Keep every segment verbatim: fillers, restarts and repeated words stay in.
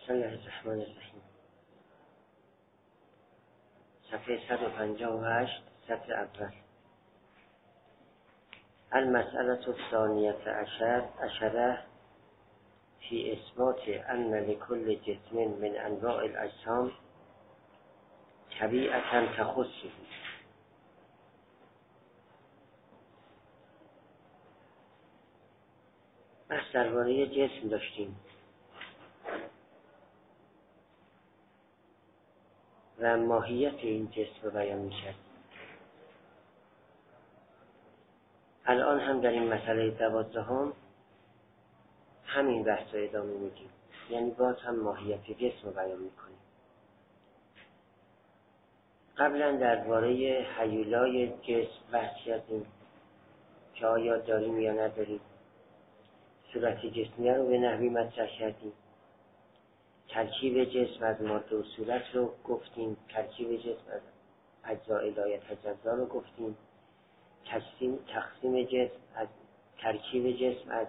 بسم الله الرحمن الرحیم. صفحه صد و پنجاه و هشت، سطر اول. المسئله الثانیه عشر عشره فی اثبات ان لكل جسم من انواع الاجسام طبیعتا تخصه. بحث درباره جسم داشتیم و ماهیت این جسم رو بیان می‌کرد. الان هم در این مسئله دوازدهم همین بحث رو ادامه میدیم، یعنی باز هم ماهیت جسم رو بیان میکنیم. قبلا درباره هیولای جسم بحث کردیم که آیا داریم یا نداریم. صورت جسمی رو به نحوی مطرح کردیم. ترکیب جسم از ماده و صورت رو گفتیم. ترکیب جسم از اجزاء لایتجزا رو گفتیم. تقسیم تقسیم جسم از ترکیب جسم از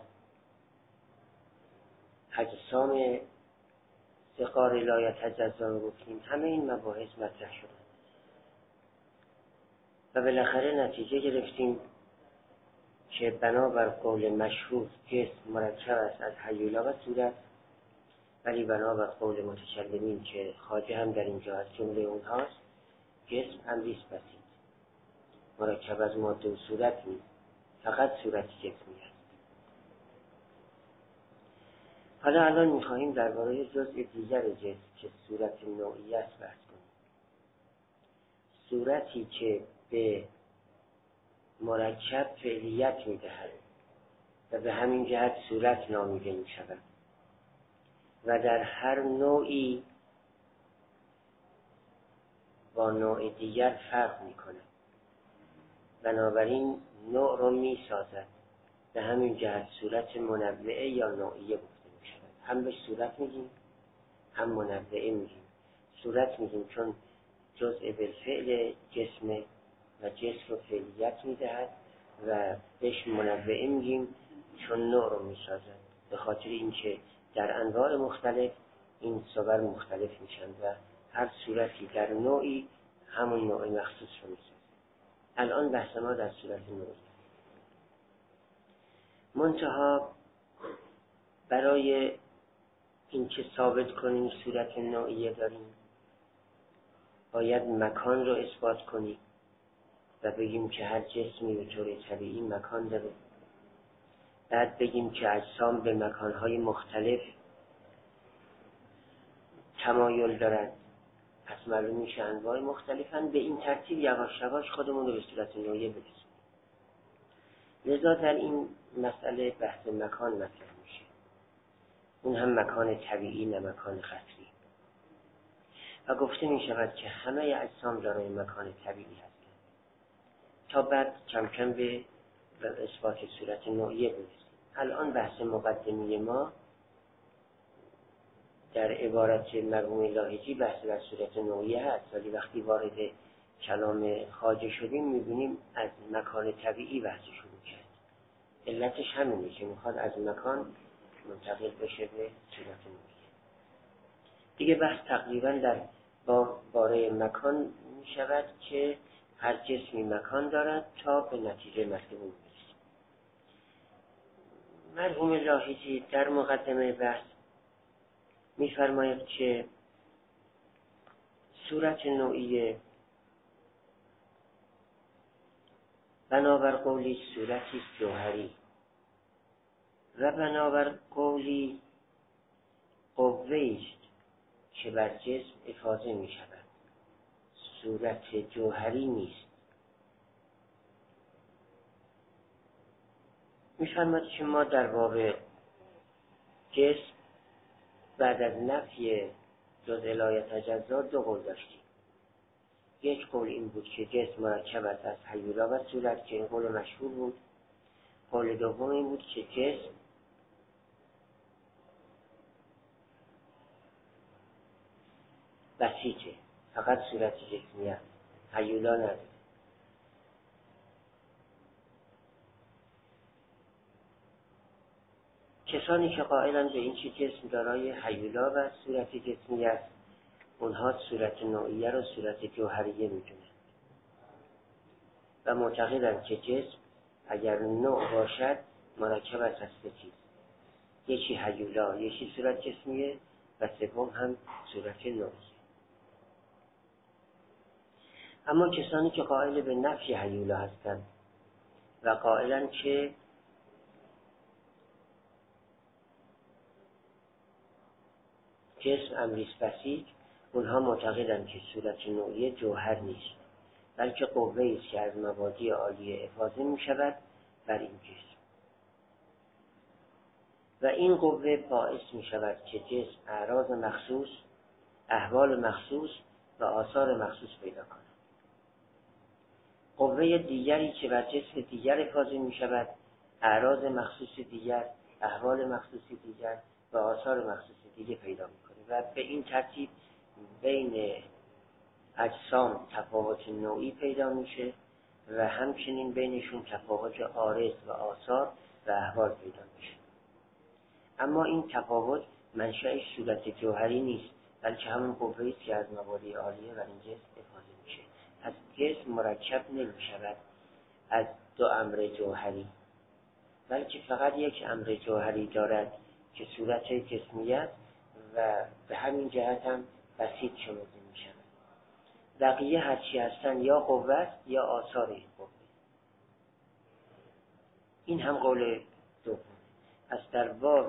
اجسام صغار لایتجزا رو گفتیم. همه این مباحث مطرح شدن و بالاخره نتیجه گرفتیم که بنابر قول مشهور جسم مرکب است از هیولا و صورت، ولی بنابر قول متکلمین که خواجه هم در اینجا از جمله اونهاست، جسم امریست بسیط، مرکب از ماده و صورت نیست، فقط صورت جسمی است. حالا الان می‌خواهیم درباره جزء دیگر جسم که صورت نوعی است بحث کنیم. صورتی که به مرکب فعلیت می‌دهد و به همین جهت صورت نامیده می‌شود و در هر نوعی با نوع دیگر فرق می‌کند، بنابراین نوع رو می‌سازد. به همین جهت صورت منوعه یا نوعیه گفته می‌شود. هم به صورت میگیم هم منوعه میگیم. صورت میگیم چون جزء بالفعل جسم و جسم رو فعلیت میدهد و بهش منوعه میگیم چون نوع رو میسازد، به خاطر اینکه در انواع مختلف این صور مختلف میشن و هر صورتی در نوعی همون نوع مخصوص رو میسازد. الان بحث ما در صورت نوعی. منتها برای اینکه ثابت کنیم صورت نوعیه داریم باید مکان رو اثبات کنیم و بگیم که هر جسمی به طور طبیعی مکان داره. بعد بگیم که اجسام به مکانهای مختلف تمایل دارد، پس معلوم میشه انواع مختلفن. به این ترتیب یواش یواش خودمون رو به صورت نوعیه برسونیم. لذا در این مسئله بحث مکان مطرح میشه، اون هم مکان طبیعی نه مکان خطی. و گفته می شود که همه اجسام دارای مکان طبیعی هستند تا بعد کم کم به اثبات صورت نوعیه برسیم. الان بحث مقدمی ما در عبارت مرحوم لاهیجی بحث در صورت نوعیه هست، ولی وقتی وارد کلام خواجه شدیم میبینیم از مکان طبیعی بحث شروع کرد. علتش همینه که میخواد از مکان منتقل بشه به صورت نوعیه. دیگه بحث تقریبا در باره مکان می شود که هر جسمی مکان دارد تا به نتیجه مطلوب میرسیم. مرحوم لاهیجی در مقدمه بحث می فرماید که صورت نوعیه بنابر قولی صورتی جوهری و بنابر قولی قوه‌ای است که بر جسم افاضه می شود، صورت جوهری نیست. می فرماید که ما در باب جسم بعد از نفی جزء لایتجزا دو قول داشتیم. یک قول این بود که جسم مرکب است از هیولا و صورت که این قول مشهور بود. قول دوم این بود که جسم بسیطه، فقط صورت جسمی است، هیولا نداره. کسانی که قائلند به این چه جسم دارای هیولا و صورت جسمی است، اونها صورت نوعیه را صورت جوهریه میدونند و معتقدند که جسم اگر نوع باشد مرکب است از سه چیز، یکی هیولا، یکی صورت جسمیه و سوم هم صورت نوعیه. اما کسانی که قائل به نفی هیولا هستند و قائلند که جسم امریست بسیط، اونها معتقدند که صورت نوعیه جوهر نیست، بلکه قوه‌ای است که از مبادی عالیه افاضه می شود بر این جسم و این قوه باعث می شود که جسم اعراض مخصوص، احوال مخصوص و آثار مخصوص پیدا کند. قوه دیگری که بر جسم دیگر افاضه می شود، اعراض مخصوص دیگر، احوال مخصوص دیگر و آثار مخصوص دیگر پیدا می کنه و به این ترتیب بین اجسام تفاوت نوعی پیدا میشه و همچنین بینشون تفاوت عارض و آثار و احوال پیدا میشه. اما این تفاوت منشأ صورت جوهری نیست، بلکه همون قوه‌ای است که از مبادی عالیه و این جسم افاضه میشه. پس جسم مرکب نمیشود از دو امر جوهری، بلکه فقط یک امر جوهری دارد که صورت جسمی است و به همین جهت هم بسیط شمرده میشود. بقیه هرچی هستن یا قوه است یا آثار این قوه. این هم قول دوم. پس در باب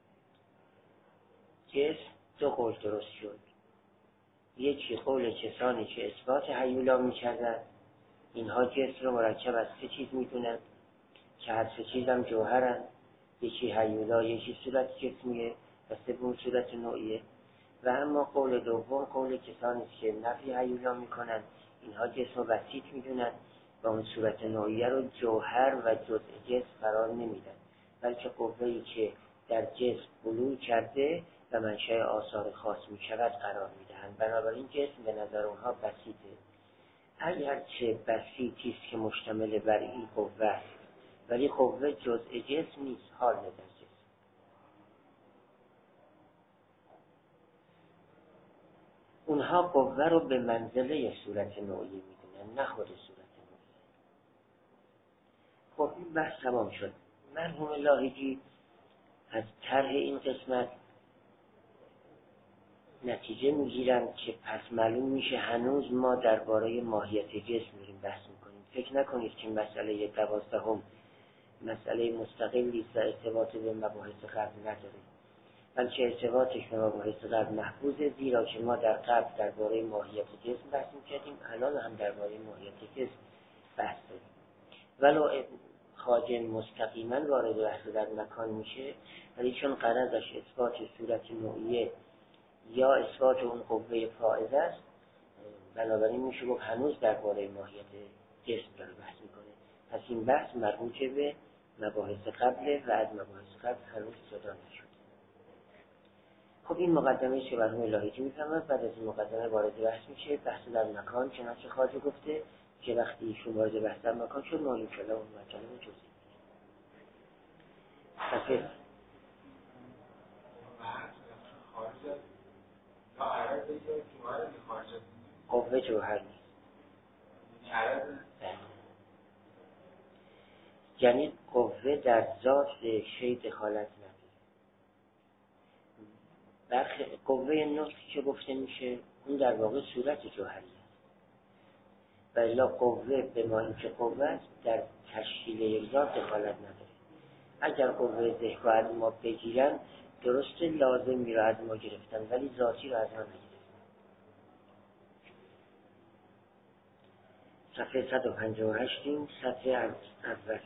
جسم دو قول درست شد. یکی قول کسانی که اثبات هیولا می‌کردند، اینها جسم رو مرکب از سه چیز می‌دونند که هر سه چیز هم جوهرند، یکی هیولا، یکی صورت جسمیه و سوم صورت نوعیه. و اما قول دوم قول کسانی که نفی هیولا می‌کنند، اینها جسم رو بسیط می‌دونند و اون صورت نوعیه رو جوهر و جزء جسم قرار نمیدن، بلکه قوه‌ای که در جسم بلوغ کرده و منشأ آثار خاص می‌شود قرار می‌دهند. بنابراین جسم به نظر اونها بسیطه، اگرچه بسیطی است که مشتمل بر این قوه است، ولی قوه جزء جسم نیست، حال در جسم. اونها قوه رو به منزله صورت نوعی می‌دونن، نه خود صورت نوعی. خب این بحث تمام شد. مرحوم لاهیجی از طرح این قسمت نتیجه میگیرن که پس معلوم میشه هنوز ما درباره ماهیت جسم داریم بحث میکنیم. فکر نکنید که مسئله دوازدهم مسئله مستقلی است و ارتباط به مباحث قبل نداره، بلکه ارتباطش به مباحث قبل محفوظه، زیرا که ما در قبل درباره ماهیت جسم بحث میکردیم، الان هم درباره ماهیت جسم بحث داریم. ولو خواجه مستقیما وارد بحث در مکان میشه، ولی چون غرضش اثبات صورت نوعیه یا اثبات اون قوه فائزه است، بنابراین میشه گفت هنوز درباره ماهیت جسم داره بحث میکنه. پس این بحث مربوط به مباحث قبله و از مباحث قبل هنوز جدا نشد. خب این مقدمه که مرحوم لاهیجی میفهمد. بعد از این مقدمه وارد بحث میشه، بحث در مکان. چنانچه خواجه گفته که وقتی ایشون وارد بحث در مکان شد، معلوم شد اون مطالب جزئی. صفحه قوه جوهر نیست، یعنی قوه در ذات شی دخالت نداره. برخی قوه نطق که گفته میشه اون در واقع صورت جوهری است، و الا قوه به ما این که قوه است در تشکیل یک ذات دخالت نداره. اگر قوه ذهن از ما بگیرن، درسته لازمی را از ما گرفتن ولی ذاتی را از ما نگرفتن. صفحه صد و پنجاه و هشت صفحه اول.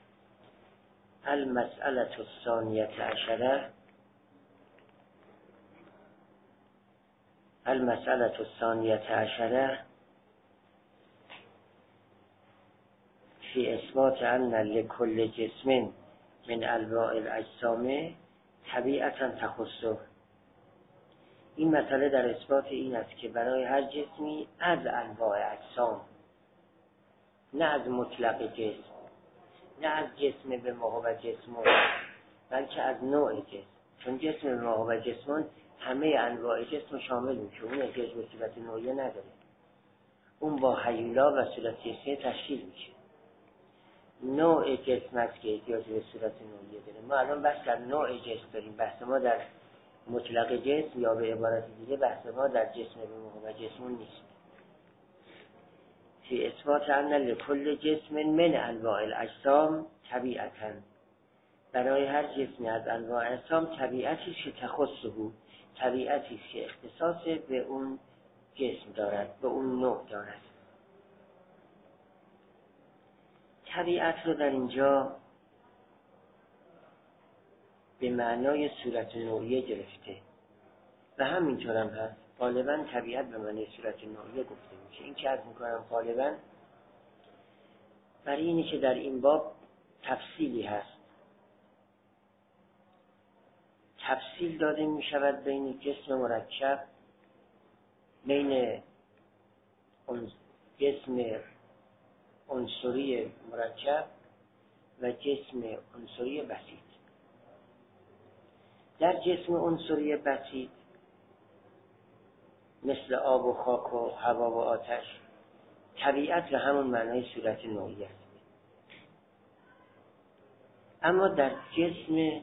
المسئله الثانیه عشره المسئله الثانیه عشره فی اثبات ان لکل جسم من انواع الاجسام طبیعتا تخصه. این مسئله در اثبات این است که برای هر جسمی از انواع اجسام، نه از مطلق جسم، نه از جسم به ما و جسم بلکه از نوع جسم، چون جسم ما و جسمان همه انواع جسم شامل میشه، اون احتیاج به صورت نوعیه نداره، اون با هیولا و صورت جسمی تشکیل میشه. نوع جسم است که احتیاج به صورت نوعیه داره. ما الان بحث در نوع جسم داریم، بحث ما در مطلق جسم یا به عبارت دیگه بحث ما در جسم به موقع و جسمون نیست. فی اثبات ان لکل جسم من انواع الاجسام طبیعتاً، برای هر جسمی از انواع اجسام طبیعتی که تخصه، طبیعتی که اختصاص به اون جسم دارد، به اون نوع دارد. طبیعت رو در اینجا به معنای صورت نوعیه گرفته و همینطور هم هست. غالبا طبیعت به معنای صورت نوعیه گفته میشه. این که عرض میکنم غالبا برای اینه که در این باب تفصیلی هست، تفصیل داده میشود بین جسم مرکب، بین جسم عنصری مرکب و جسم عنصری بسیط. در جسم عنصری بسیط مثل آب و خاک و هوا و آتش، طبیعت به همون معنای صورت نوعی است. اما در جسم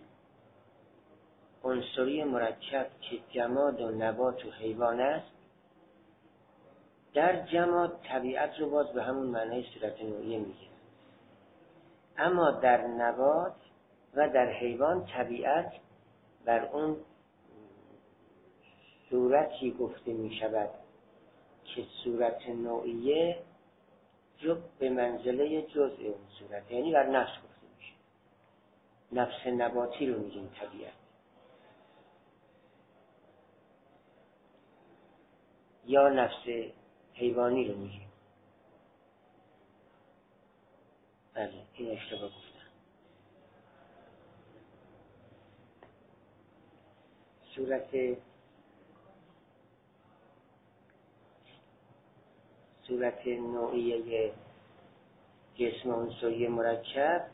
عنصری مرکب که جماد و نبات و حیوان است، در جماد طبیعت رو باز به همون معنای صورت نوعی میگه، اما در نبات و در حیوان طبیعت بر اون صورتی گفته می شود که صورت نوعیه جو به منزله جزء اون صورت، یعنی بر نفس گفته میشه. نفس نباتی رو میگیم طبیعت، یا نفس حیوانی رو میگیم. بله این اشتباه گفتم. صورت صورت نوعیه جسم عنصری مرکب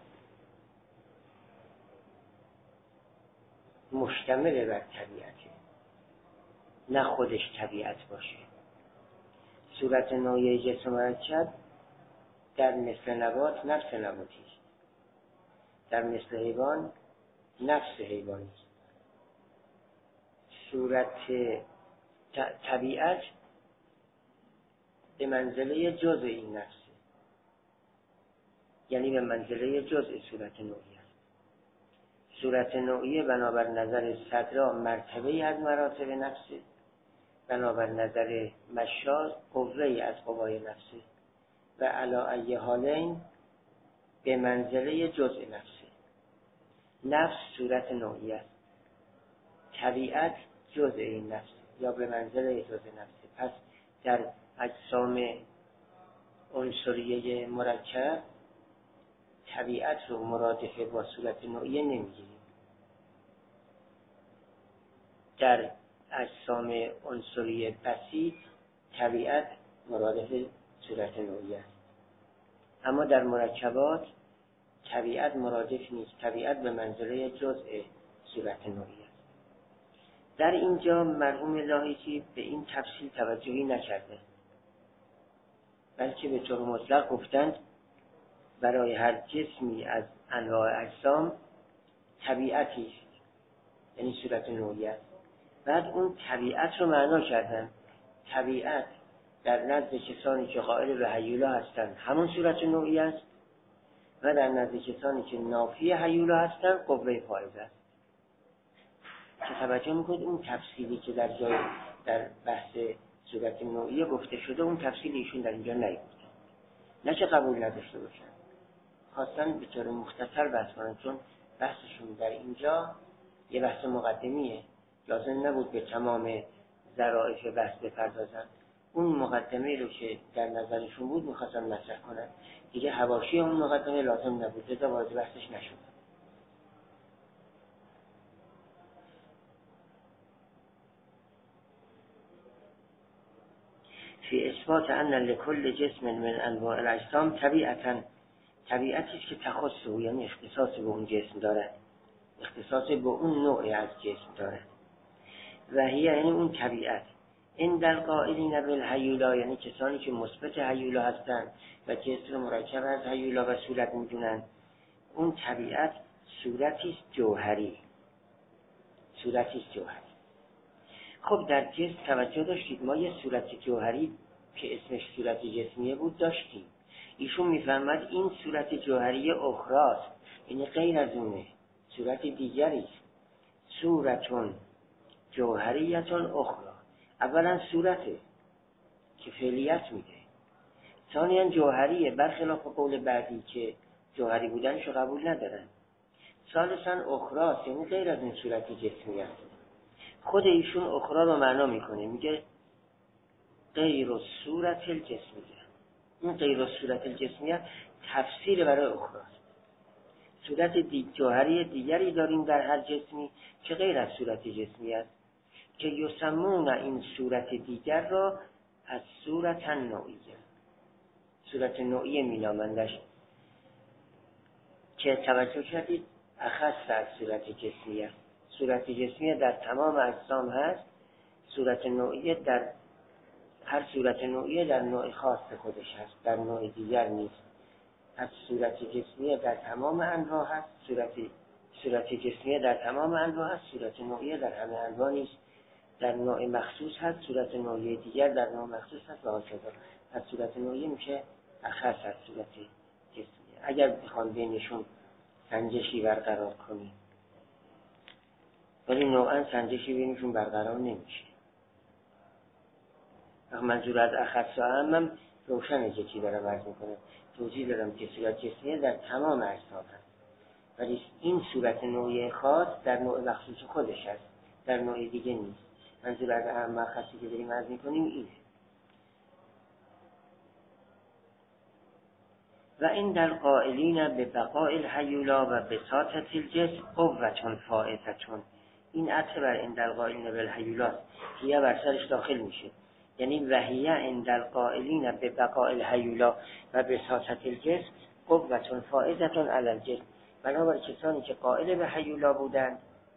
مشتمل بر طبیعته، نه خودش طبیعت باشه. صورت نوعیه جسم مرکب در مثل نبات نفس نباتی است، در مثل حیوان نفس حیوانی است. صورت طبیعت به منزله جزء این نفسه، یعنی به منزله جزء صورت نوعی است. صورت نوعی بنابر نظر صدرا مرتبه از مراتب نفسه، بنابر نظر مشاز قوه از قوای نفسه و علی ای حالین به منزله جزء نفسه. نفس صورت نوعی است، طبیعت جزء این نفس یا به منزله جزء نفسه. پس در اجسام عنصریه مرکب طبیعت رو مرادفه با صورت نوعیه نمیگیریم. در اجسام عنصری بسیط طبیعت مرادف صورت نوعی است، اما در مرکبات طبیعت مرادف نیست، طبیعت به منزله جزء صورت نوعی است. در اینجا مرحوم لاحقی به این تفصیل توجهی نکرده، بلکه به طور مطلق گفتند برای هر جسمی از انواع اجسام طبیعتی است، یعنی صورت نوعی است. بعد اون طبیعت رو معنا کردن. طبیعت در نزد کسانی که قائل به هیولا هستند همون صورت نوعی است و در نزد کسانی که نافی هیولا هستند قوه فائزه است. که توجه میکنید اون تفصیلی که در جای در بحث صورت نوعی گفته شده، اون تفصیل ایشون در اینجا نگفته، نه که قبول نداشته باشن، خواستن به طور مختصر بحث کنن، چون بحثشون در اینجا یه بحث مقدمیه، لازم نبود به تمام ظرافت بحث بپردازن. اون مقدمه رو که در نظرشون بود میخواستن مطرح کنن، دیگه حواشی اون مقدمه لازم نبود، لذا وارد بحثش نشد. فی اثبات ان لکل جسم من انواع الاجسام طبیعتا، طبیعتی است که تخصه، یعنی اختصاص به اون جسم دارد. اختصاص به اون نوع از جسم دارد. و هی یعنی اون طبیعت. این در قائلین بالهیولا یعنی کسانی که مثبت هیولا هستند و جسم مرکب از هیولا و صورت میدونن، اون طبیعت صورتی است جوهری، صورتی است جوهری. خب در جسم توجه داشتید ما یه صورت جوهری که اسمش صورت جسمیه بود داشتیم. ایشون میفرماد این صورت جوهری اخراست، یعنی غیر از اونه، صورت دیگری است. صورتون جوهریتون اخرى. اولا صورته که فعلیت میده، ثانیاً جوهریه برخلاف قول بعدی که جوهری بودنشو قبول ندارن. ثالثاً اخراست یعنی غیر از این صورت جسمی است. خود ایشون اخرى رو معنا میکنه، میگه غیر صورت الجسمیه. این غیر صورت الجسمیه تفسیر برای اخراست. صورت دی جوهری دیگری داریم در هر جسمی که غیر از صورت جسمی است که یسمون این صورت دیگر را از صورت نوعیه، صورت نوعیه مینامندش، که توجه کردید اخص از صورت جسمیه. صورت جسمیه در تمام اجسام هست، صورت نوعیه در هر صورت نوعیه در نوع خاص خودش هست، در نوع دیگر نیست. از صورت جسمیه در تمام انواع هست، صورت صورت جسمیه در تمام انواع هست، صورت نوعیه در همه انواع نیست. در نوع مخصوص هست، صورت نوعیه دیگر در نوع مخصوص هست و هكذا. از صورت نوعیه میشه اخص از صورت جسمیه. اگر بخوام بینشون سنجشی برقرار کنیم، ولی نوعا سنجشی بینشون برقرار نمیشه. منظور از اخص و اعم روشنه که چی دارم عرض میکنم. توضیح دارم که صورت جسمیه در تمام اجسام هست، ولی این صورت نوعی خاص در نوع مخصوص خودش هست، در نوع دیگه نیست. منظور از اعم و خاصی که داریم عرض میکنیم اینه. و این در قائلین به بقاء الهیولا و بساطة الجسم قوة فائزة. این عطف بر این در قائلین به الهیولا هیه بر سرش داخل میشه، یعنی وهیه این در قائلین به بقاء الهیولا و بساطة الجسم قوة فائزة علی الجسم. بنابر کسانی که قائل به هیولا بودند،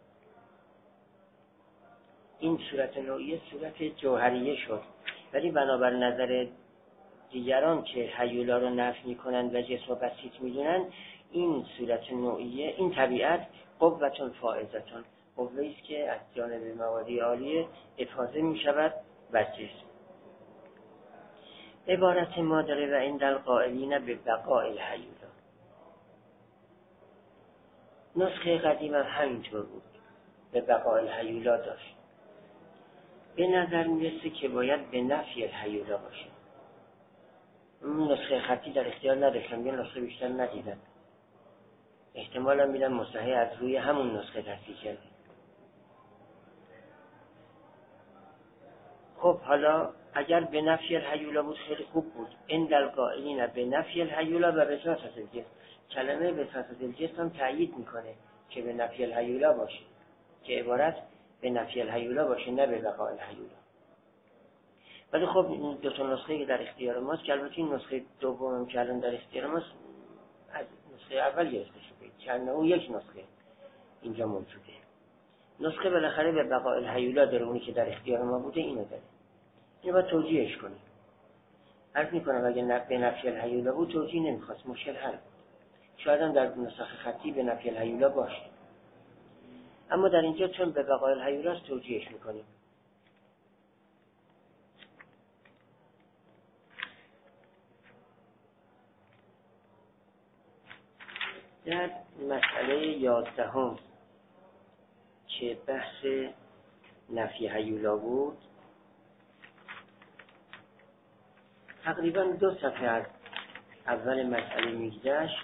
این صورت نوعیه صورت جوهریه شد، ولی بنابر نظر دیگران که هیولا رو نفی میکنند و جسم و بسیط میدونند، این صورت نوعیه، این طبیعت قوة فائزة، قوه‌ای است که از جانب موادی عالیه افاضه میشود بر جسم. عبارت ما داره و این در قائلین به بقاء الهیولا. نسخه قدیم هم همینطور بود، به بقاء الهیولا داشت. به نظر میرسه که باید به نفی الهیولا باشه. اون نسخه خطی در اختیار نداشتم، یه نسخه بیشتر ندیدم. احتمالا میدم مصحح از روی همون نسخه تصحیح کرده. خب حالا اگر به نفی الهیولا بود خیلی خوب بود. این در قائلین به نفی الهیولا و بساطة الجسم. کلمه بساطة الجسم هم تأیید میکنه که به نفی الهیولا باشه، که عبارت به نفی الهیولا باشه نه به بقاء الهیولا. ولی خب این دو تا نسخه که در اختیار ماست، که البته این نسخه دوم که الان در اختیار ماست از نسخه اول گرفته شده، که اون یک نسخه اینجا موجوده. نسخه بالاخره به بقاء الهیولا داره، اونی که در اختیار ما بوده اینو داره. اینو باید توجیهش کنیم. عرض میکنم اگه به نفی الهیولا بود توجیه نمیخواست، مشکل حل بود. شاید هم در نسخه خطی به نفی الهیولا باشه، اما در اینجا چون به بقاء الهیولا است توجیهش میکنیم. در مسئله یازدهم که بحث نفی هیولا بود، تقریبا دو صفحه از اول مسئله میگذشت.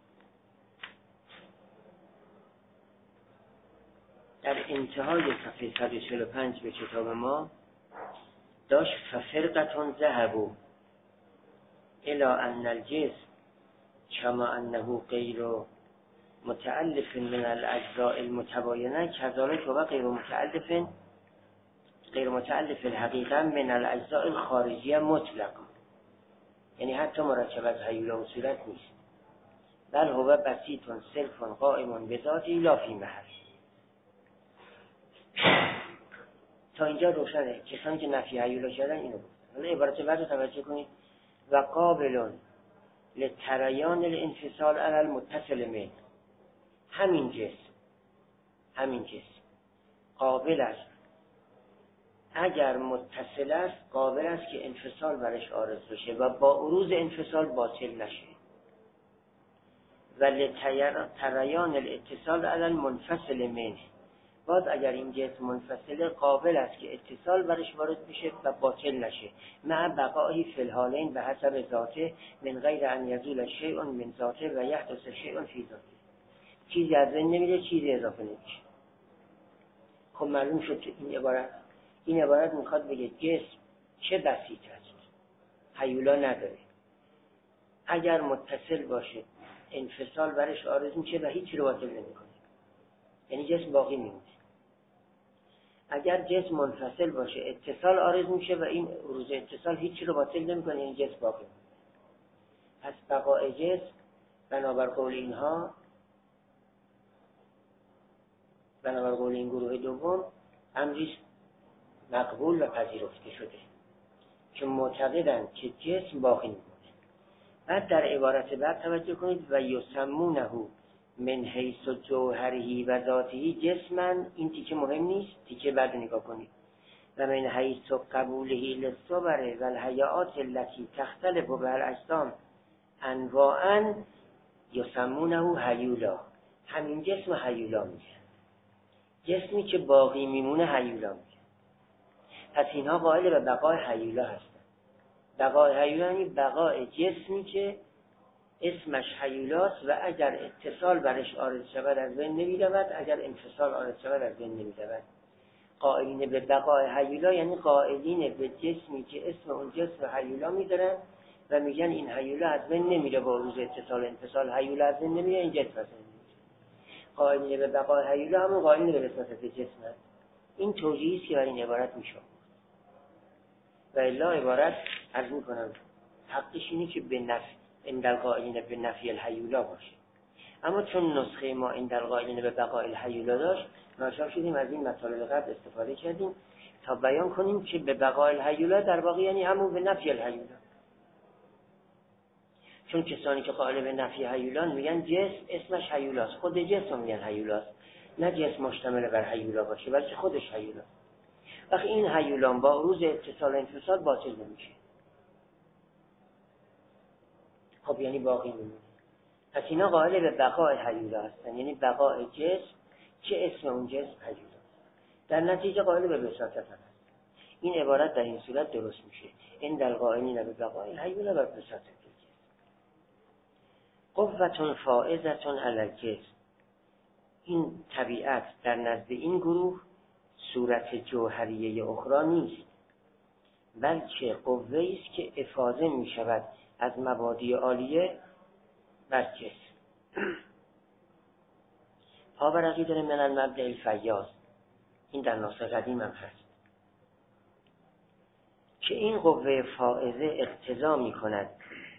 در انتهای صفحه صد و چهل و پنج به کتاب ما داشت ففرقتون ذهبوا الى ان الجسم کما انه غیر متألف من الاجزاء المتباینه کذالک و غیر متألف غیر متألف الحقیقه من الاجزاء الخارجیه مطلقا. یعنی حتی مرکب از هیولا و صورت نیست، بل هو بسیطون صرفون قائمون به ذاتی لا فی محل. تا اینجا روشنه. کسانی که نفی هیولا کردن اینو گفتن. حالا عبارت بعد رو توجه کنید. و قابلون لتریان الانفصال علی المتصل من، همین جسم همین جسم قابل است اگر متصل است، قابل است که انفصال برش عارض بشه و با عروض انفصال باطل نشه. و لتریان الاتصال علی المنفصل منه، باز اگر این جسم منفصله قابل است که اتصال برش وارد بشه و باطل نشه، مع بقایی فی الحالین به حسب ذاته من غیر ان یزول شیء من ذاته و یحدث شیء فی ذاته. چیزی از بین نمیره، چیزی اضافه نمیشه. خب معلوم شد که این عبارت این عبارت میخواد بگه جسم چه بسیط است، هیولا نداره، اگر متصل باشه انفصال برش عارض میشه و هیچ رو باطل نمیکنه، یعنی جسم باقی میمونه. اگر جسم منفصل باشه اتصال عارض میشه و این عروض اتصال هیچ رو باطل نمیکنه، یعنی جسم باقی میمونه. پس بقای جسم بنابر قول اینها، بنابر قول این گروه دوم، امریست مقبول و پذیرفته شده که معتقدند که جسم باقی میمونه. بعد در عبارت بعد توجه کنید و یسمونه من حیث جوهره و ذاته جسمن، این تیکه مهم نیست، تیکه بعد نگاه کنید. و من حیث قبوله للصبر و الحیات التي تختلف به الاجسام انواعا یسمونه هیولا، همین جسم هیولا میگه، جسمی که باقی میمونه هیولا میگه. پس اینها قائل به بقای هیولا هستن. بقای هیولا یعنی بقای جسمی که اسمش هیولاست و اگر اتصال برش عارض شود از بین نمی رود، اگر انفصال عارض شود از بین نمی رود. قائلین به بقای هیولا یعنی قائلین به جسمی که اسم اون جسم هیولا میذارن و میگن این هیولا از بین نمیره با روز اتصال انفصال، هیولا از بین نمیره، این جسم از بین نمیره. قائلین به بقای هیولا همون قائلین به وساطت جسم هست. این توجیهی است که بر این عبارت میشه. و الا عبارت عرض میکنم حقش اینه که به نفی عند القائلین به نفی الهیولا باشه، اما چون نسخه ما عند القائلین به بقاء الهیولا داشت، ناچار شدیم از این مطالب قبل استفاده کردیم تا بیان کنیم که به بقاء الهیولا در واقع یعنی همون به نفی الهیولا. چون کسانی که قائل به نفی هیولان میگن جسم اسمش هیولاست، خود جسم میگن هیولاست، نه جسم مشتمل بر هیولا باشه بلکه خودش هیولاست. وقتی این هیولان با روز اتصال انفصال باطل نمیشه، خب یعنی باقی میمونه. پس اینا قائل به بقای هیولا هستن، یعنی بقای جسم که اسم اون جسم هیولا، در نتیجه قائل به وساطت هست. این عبارت در این صورت درست میشه، این در قائلین به بقای هیولا و وساطت جسم. قوة فائزة علی الجسم، این طبیعت در نزد این گروه صورت جوهریه اخرى نیست، بلکه قوه‌ای است که افاضه می شود از مبادی عالیه بر جسم. پاورقی داره من المبدع الفیاض، این در نسخه قدیم هم هست که این قوه فائزه اقتضا می کند.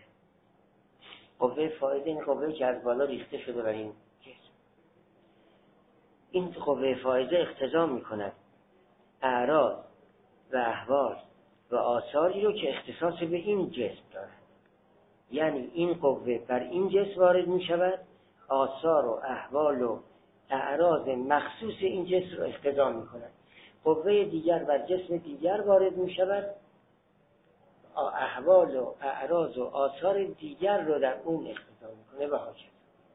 قوه فائزه این قوه که از بالا ریخته شده بر این جسم، این قوه فائزه اقتضا می کند اعراض و احوال و آثاری رو که اختصاص به این جسم دارد. یعنی این قوه بر این جسم وارد می شود، آثار و احوال و اعراض مخصوص این جسم رو اقتضا می کند. قوه دیگر بر جسم دیگر وارد می شود، احوال و اعراض و آثار دیگر رو در اون اقتضا می کنه و حاجت.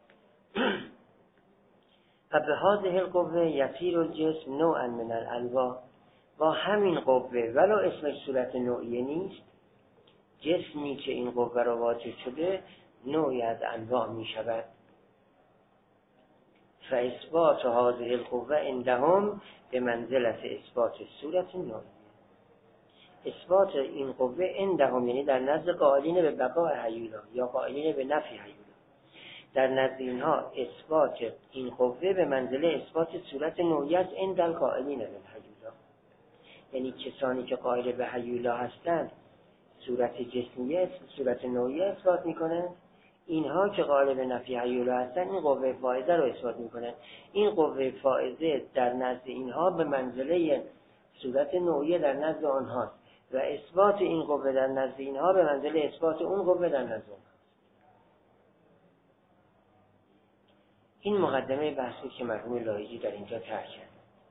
و به هذه القوه یسیر الجسم نوعا من الانواع، با همین قوه ولو اسمش صورت نوعیه نیست، جسمی که این قوه را واجد شده نوعی از انواع می شود. فاثبات هذه القوه عندهم به منزلت اثبات صورت نوعیه. اثبات این قوه عندهم یعنی در نزد قائلین به بقاء هیولا یا قائلین به نفی هیولا، در نزد اینها اثبات این قوه به منزله اثبات صورت نوعیه است عند القائلین به هیولا. یعنی کسانی که قائل به هیولا هستند صورت جسمیه صورت نوعیه اثبات میکنند، اینها که قالب نفی هیولا هستن این قوه فائزه رو اثبات میکنن. این قوه فائزه در نزد اینها به منزله صورت نوعیه در نزد آنهاست و اثبات این قوه در نزد اینها به منزله اثبات اون قوه در نزد آنها. این مقدمه بحثی که مرحوم لاهیجی در اینجا طرح کرد.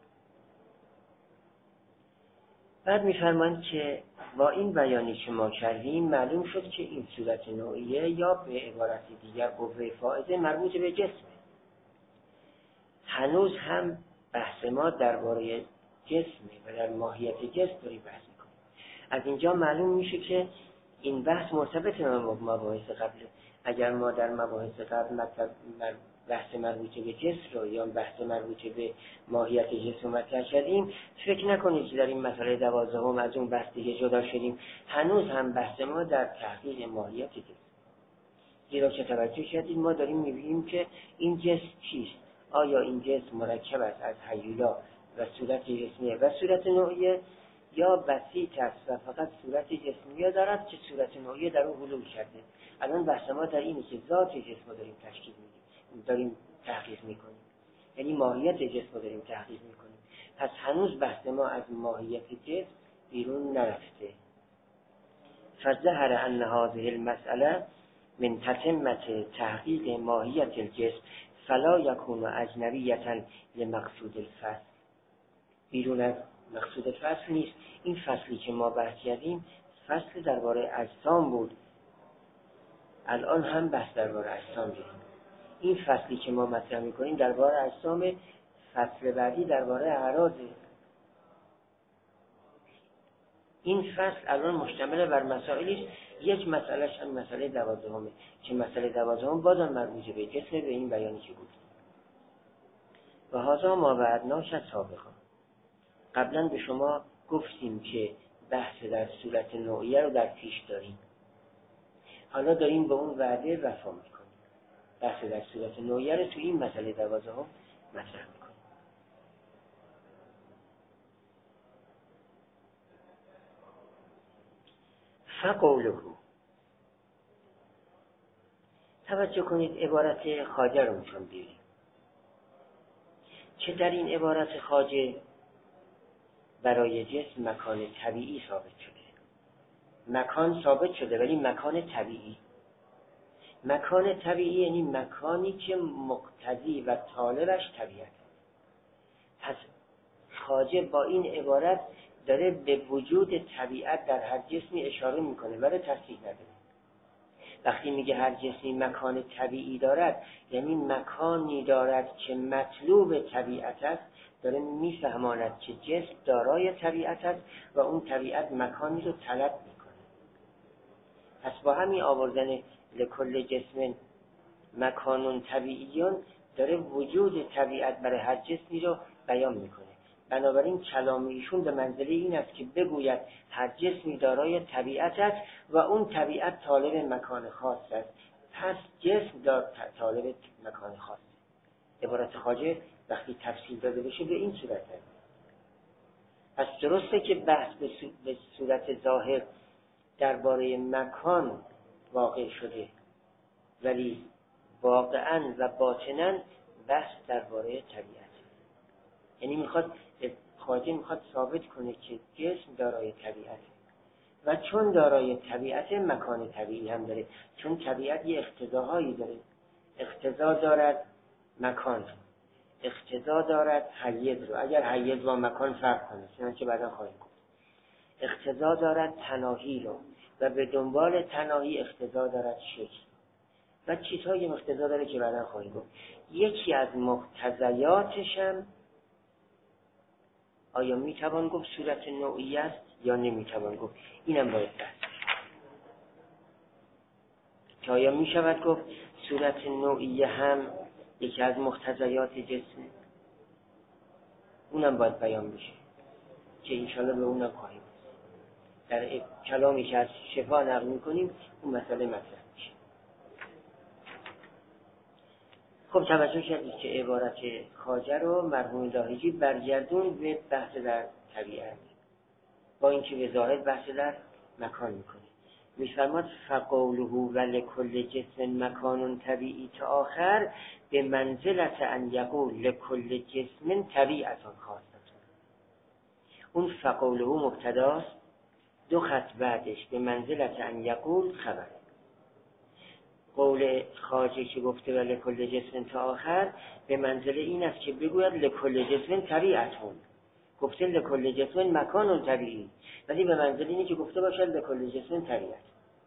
بعد می‌فرمایند که با این بیانی که ما کردیم معلوم شد که این صورت نوعیه یا به عبارت دیگر قوه فائزه مربوط به جسمه. هنوز هم بحث ما درباره جسمه و در ماهیت جسم داریم بحث می‌کنیم. از اینجا معلوم میشه که این بحث مرتبط با مباحث قبله. اگر ما در مباحث قبل مطلب بحث مربوط به جسم رو یا بحث مربوط به ماهیت جسم مطرح کردیم، فکر نکنید که در این مسئله دوازدهم از اون بحث دیگه جدا شدیم. هنوز هم بحث ما در تحقیق ماهیت جسم. زیرا که توجه کردید ما داریم می‌بینیم که این جسم چیست؟ آیا این جسم مرکب است از هیولا و صورت جسمیه و صورت نوعیه، یا بسیط است و فقط صورت جسمیه دارد که صورت نوعیه در اون حلول کرده؟ الان بحث ما در اینه که ذات جسم رو داریم تشکیل میدیم، داریم تحقیق میکنیم، یعنی ماهیت جسم رو داریم تحقیق میکنیم. پس هنوز بحث ما از ماهیت جسم بیرون نرفته. فظهر ان هذه المسئله من تتمه تحقیق ماهیت الجسم فلا یکون اجنبیتا لمقصود الفصل. بیرون از مقصود فصل نیست. این فصلی که ما بحث کردیم فصل درباره اجسام بود، الان هم بحث درباره اجسام داریم. این فصلی که ما مطرح می‌کنیم درباره اجسام، فصل بعدی درباره اعراضه. این فصل الان مشتمل بر مسائلی است. یک مسئلهش هم مسئله دوازدهمه که مسئله دوازدهم بازم مربوط به جسم، به این بیانی که گفتیم. و هذا ما وعدناک سابقا. قبلا به شما گفتیم که بحث در صورت نوعیه رو در پیش داریم، حالا داریم به اون وعده وفا میکنیم. بحث در صورت نوعیه رو تو این مسئله دوازدهم مطرح میکنیم. فقوله، توجه کنید عبارت خواجه رو میتونم بیاریم که در این عبارت خواجه برای جسم مکان طبیعی ثابت شده. مکان ثابت شده ولی مکان طبیعی. مکان طبیعی یعنی مکانی که مقتضی و طالبش طبیعت. پس خواجه با این عبارت داره به وجود طبیعت در هر جسمی اشاره میکنه ولی تصریح نداره. وقتی میگه هر جسمی مکان طبیعی دارد یعنی مکانی دارد که مطلوب طبیعت است، داره میفهماند که جسم دارای طبیعت است و اون طبیعت مکانی رو طلب میکنه. پس با همین آوردن لکل جسم مکانون طبیعیون داره وجود طبیعت برای هر جسمی رو بیان میکنه. بنابراین کلام ایشون به منزله این است که بگوید هر جسمی دارای طبیعت است و اون طبیعت طالب مکان خاص است. پس جسم دار طالب مکان خاص. عبارت خواجه وقتی تفصیل داده بشه به این صورت است. پس درسته که بحث به صورت ظاهر درباره مکان واقع شده، ولی واقعاً و باطناً بحث درباره طبیعت. یعنی میخواد خواجه میخواد ثابت کنه که جسم دارای طبیعت و چون دارای طبیعت مکان طبیعی هم داره، چون طبیعت یه اقتضاهایی داره. اقتضا دارد مکان، اقتضا دارد حیز رو، اگر حیز با مکان فرق کنه چنانچه بعدا خواهیم گفت. اقتضا دارد تناهی رو و به دنبال تناهی اقتضا دارد شکل و چیزهایی اقتضا داره که بعدا خواهیم گفت. یکی از مقتضیاتش هم آیا میتوان گفت صورت نوعی است یا نمیتوان گفت، اینم باید بحث که آیا میشود گفت صورت نوعی هم یکی از مقتضیات جسم، اونم باید بیان بشه که انشاءالله به اونم خواهیم در کلامی که از شفا نقل میکنیم اون مسئله مطرح میشه. خب توجه کردید که عبارت خواجه رو مرحوم لاهیجی برگردون به بحث در طبیعت، با اینکه به ظاهر بحث در مکان میکنه. میفرماد فقوله و لکل جسم مکان طبیعی تا آخر به منزلت ان یقول لکل جسم طبیعتان خاصتون. اون فقوله مبتداست، دو خط بعدش به منزلت ان یقول خبر. قول خواجه که گفته و لکل جسم تا آخر به منزله این است که بگوید لکل جسم طبیعتون، گفته لکل جسم مکان طبیعی، ولی به منزله اینه که گفته باشد لکل جسم طبیعت.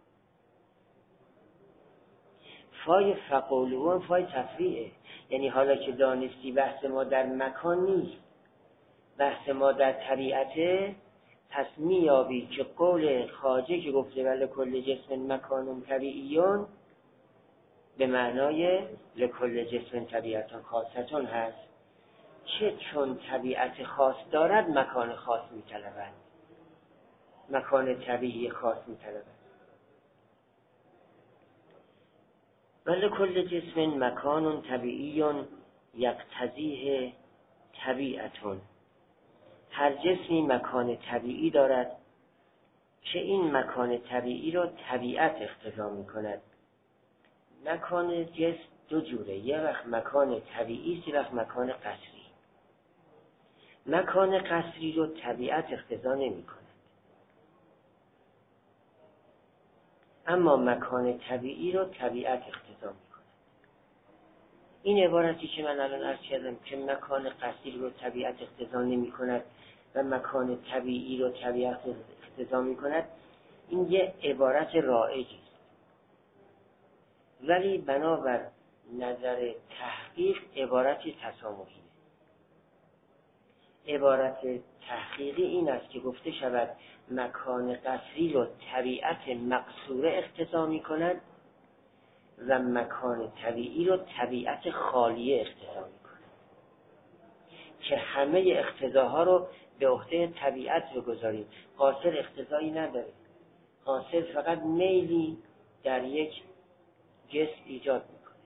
فای فقوله هم فای تفریعه، یعنی حالا که دانستی بحث ما در مکان نیست، بحث ما در طبیعته، پس میابی که قول خواجه که گفته و لکل جسم مکان طبیعیون به معنای لکل جسم طبیعتان خاصتون هست، که چون طبیعت خاص دارد مکان خاص میطلبند، مکان طبیعی خاص میطلبند. و لکل جسم مکان طبیعیون یقتضیه طبیعتون، هر جسمی مکان طبیعی دارد که این مکان طبیعی را طبیعت اقتضا میکند. مکان جسم دو جوره، یه وقت مکان طبیعی است، یه وقت مکان قصری. مکان قصری رو طبیعت اقتضا نمی کند، اما مکان طبیعی رو طبیعت اقتضا می کند. این عبارتی که من الان عرض کردم که مکان قصری رو طبیعت اقتضا نمی کند و مکان طبیعی رو طبیعت اقتضا می کند، این یه عبارت رایجی است، ولی بنابر نظر تحقیق عبارتی تسامحی. عبارت تحقیقی این است که گفته شود مکان قصری رو طبیعت مقصوره اقتضا می کند و مکان طبیعی رو طبیعت خالیه اقتضا می کند، که همه اقتضاها رو به عهده طبیعت بگذاریم. قاصر اقتضایی نداره، قاصر فقط میلی در یک جسم ایجاد می کنه.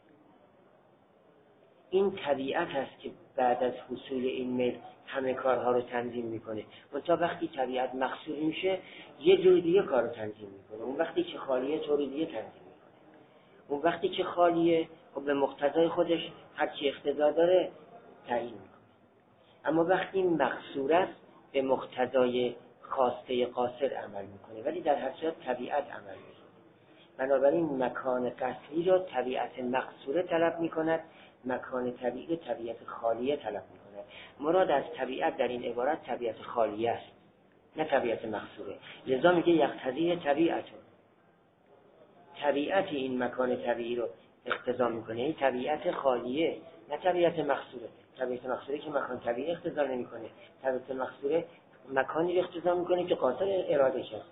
این طبیعت هست که بعد از حصول این میل همه کارها رو تنظیم میکنه. منتها وقتی طبیعت مقصور میشه یه جور دیگه کار رو تنظیم میکنه، اون وقتی که خالیه طور دیگه تنظیم میکنه. اون وقتی که خالیه خب به مقتضای خودش هر چی اقتضا داره تعیین میکنه، اما وقتی مقصور است به مقتضای خواسته قاصر عمل میکنه، ولی در هر صورت طبیعت عمل میکنه. بنابراین مکان قصری رو طبیعت مقصوره طلب میکند، مکان طبیعی رو طبیعت خالیه طلب میکند. مراد از طبیعت در این عبارت طبیعت خالیه است، نه طبیعت مقصوره. لذا میگه یقتضی طبیعتون، طبیعت این مکان طبیعی رو اقتضا میکنه، این طبیعت خالیه نه طبیعت مقصوره. طبیعت مقصوره که مکان طبیعی اقتضا نمیکنه، طبیعت مقصوره مکانی رو اقتضا میکنه که قاصر اراده شد.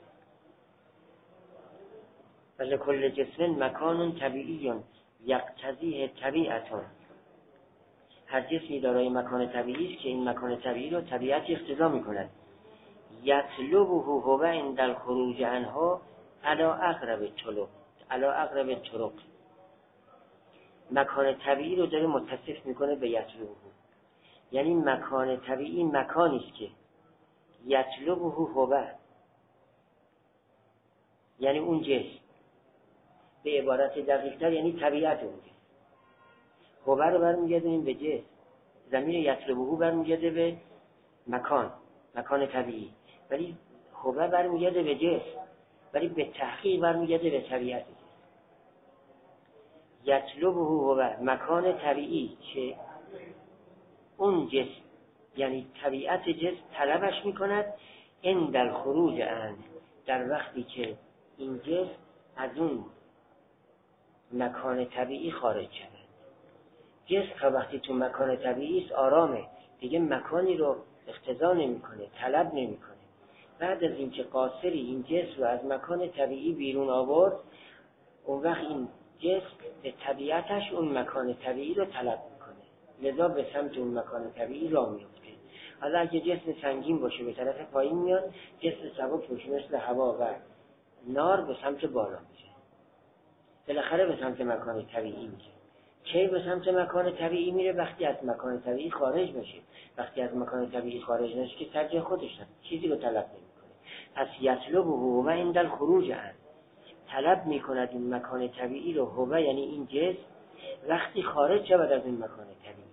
ولی کل جسم مکان طبیعی یقتضی طبیعتون، هر جسمی دارای مکان طبیعی است که این مکان طبیعی رو طبیعت اقتضا میکند. یطلبه هو عند الخروج عنه علی اقرب الطرق، علی اقرب الطرق. مکان طبیعی رو داره متصف میکنه به یطلبه، یعنی مکان طبیعی مکانی است که یطلبه هو، یعنی اون جسم، به عبارت دقیق‌تر یعنی طبیعت اون جسم. هو رو برمیگردیم به جسم، ضمیر یطلبه برمیگرده به مکان، مکان طبیعی، ولی هو برمیگرده به جسم، ولی به تحقیق برمیگرده به طبیعت جسم. یطلبه هو مکان طبیعی که اون جسم یعنی طبیعت جسم طلبش میکند عند الخروج عنه، در وقتی که این جسم از اون مکان طبیعی خارج شود. جسم تا وقتی تو مکان طبیعی است آرامه، دیگه مکانی رو اقتضا نمیکنه، طلب نمیکنه. بعد از اینکه قاصری این جسم رو از مکان طبیعی بیرون آورد، اون وقت این جسم به طبیعتش اون مکان طبیعی رو طلب میکنه، لذا به سمت اون مکان طبیعی راه میفته. حالا اگه جسم سنگین باشه به طرف پایین میاد، جسم سبک باشه مثل هوا و نار به سمت بالا میشه، بالاخره به سمت مکان طبیعی میشه. کی به سمت مکان طبیعی میره؟ وقتی از مکان طبیعی خارج بشه. وقتی از مکان طبیعی خارج نشه که سر جای خودش هست، چیزی رو طلب نمیکنه. پس یطلبه و عند الخروج عنه، طلب میکند این مکان طبیعی رو، هو یعنی این جسم، وقتی خارج شود از این مکان طبیعی.